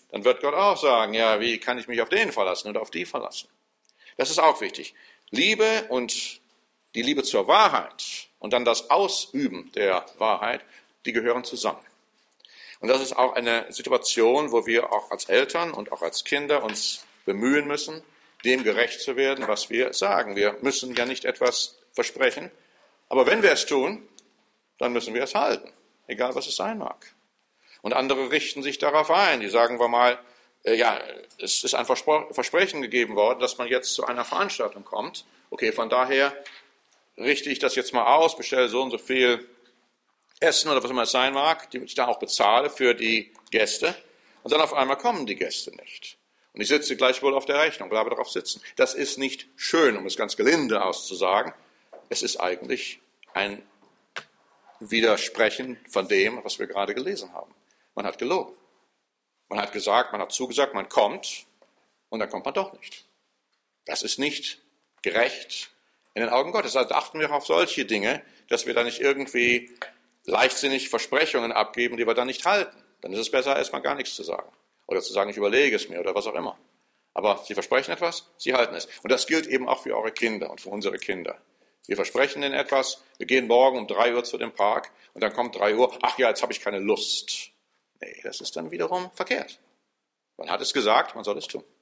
dann wird Gott auch sagen, ja, wie kann ich mich auf den verlassen oder auf die verlassen? Das ist auch wichtig. Liebe und die Liebe zur Wahrheit und dann das Ausüben der Wahrheit, die gehören zusammen. Und das ist auch eine Situation, wo wir auch als Eltern und auch als Kinder uns bemühen müssen, dem gerecht zu werden, was wir sagen. Wir müssen ja nicht etwas versprechen, aber wenn wir es tun, dann müssen wir es halten, egal was es sein mag. Und andere richten sich darauf ein, die sagen wir mal, äh, ja, es ist ein Verspro- Versprechen gegeben worden, dass man jetzt zu einer Veranstaltung kommt. Okay, von daher richte ich das jetzt mal aus, bestelle so und so viel Essen oder was immer es sein mag, die ich da auch bezahle für die Gäste. Und dann auf einmal kommen die Gäste nicht. Und ich sitze gleichwohl auf der Rechnung, bleibe darauf sitzen. Das ist nicht schön, um es ganz gelinde auszusagen. Es ist eigentlich ein Widersprechen von dem, was wir gerade gelesen haben. Man hat gelogen. Man hat gesagt, man hat zugesagt, man kommt und dann kommt man doch nicht. Das ist nicht gerecht in den Augen Gottes. Also achten wir auf solche Dinge, dass wir da nicht irgendwie leichtsinnig Versprechungen abgeben, die wir dann nicht halten. Dann ist es besser, erstmal gar nichts zu sagen. Oder zu sagen, ich überlege es mir oder was auch immer. Aber Sie versprechen etwas, Sie halten es. Und das gilt eben auch für eure Kinder und für unsere Kinder. Wir versprechen ihnen etwas, wir gehen morgen um drei Uhr zu dem Park und dann kommt drei Uhr, ach ja, jetzt habe ich keine Lust. Nee, das ist dann wiederum verkehrt. Man hat es gesagt, man soll es tun.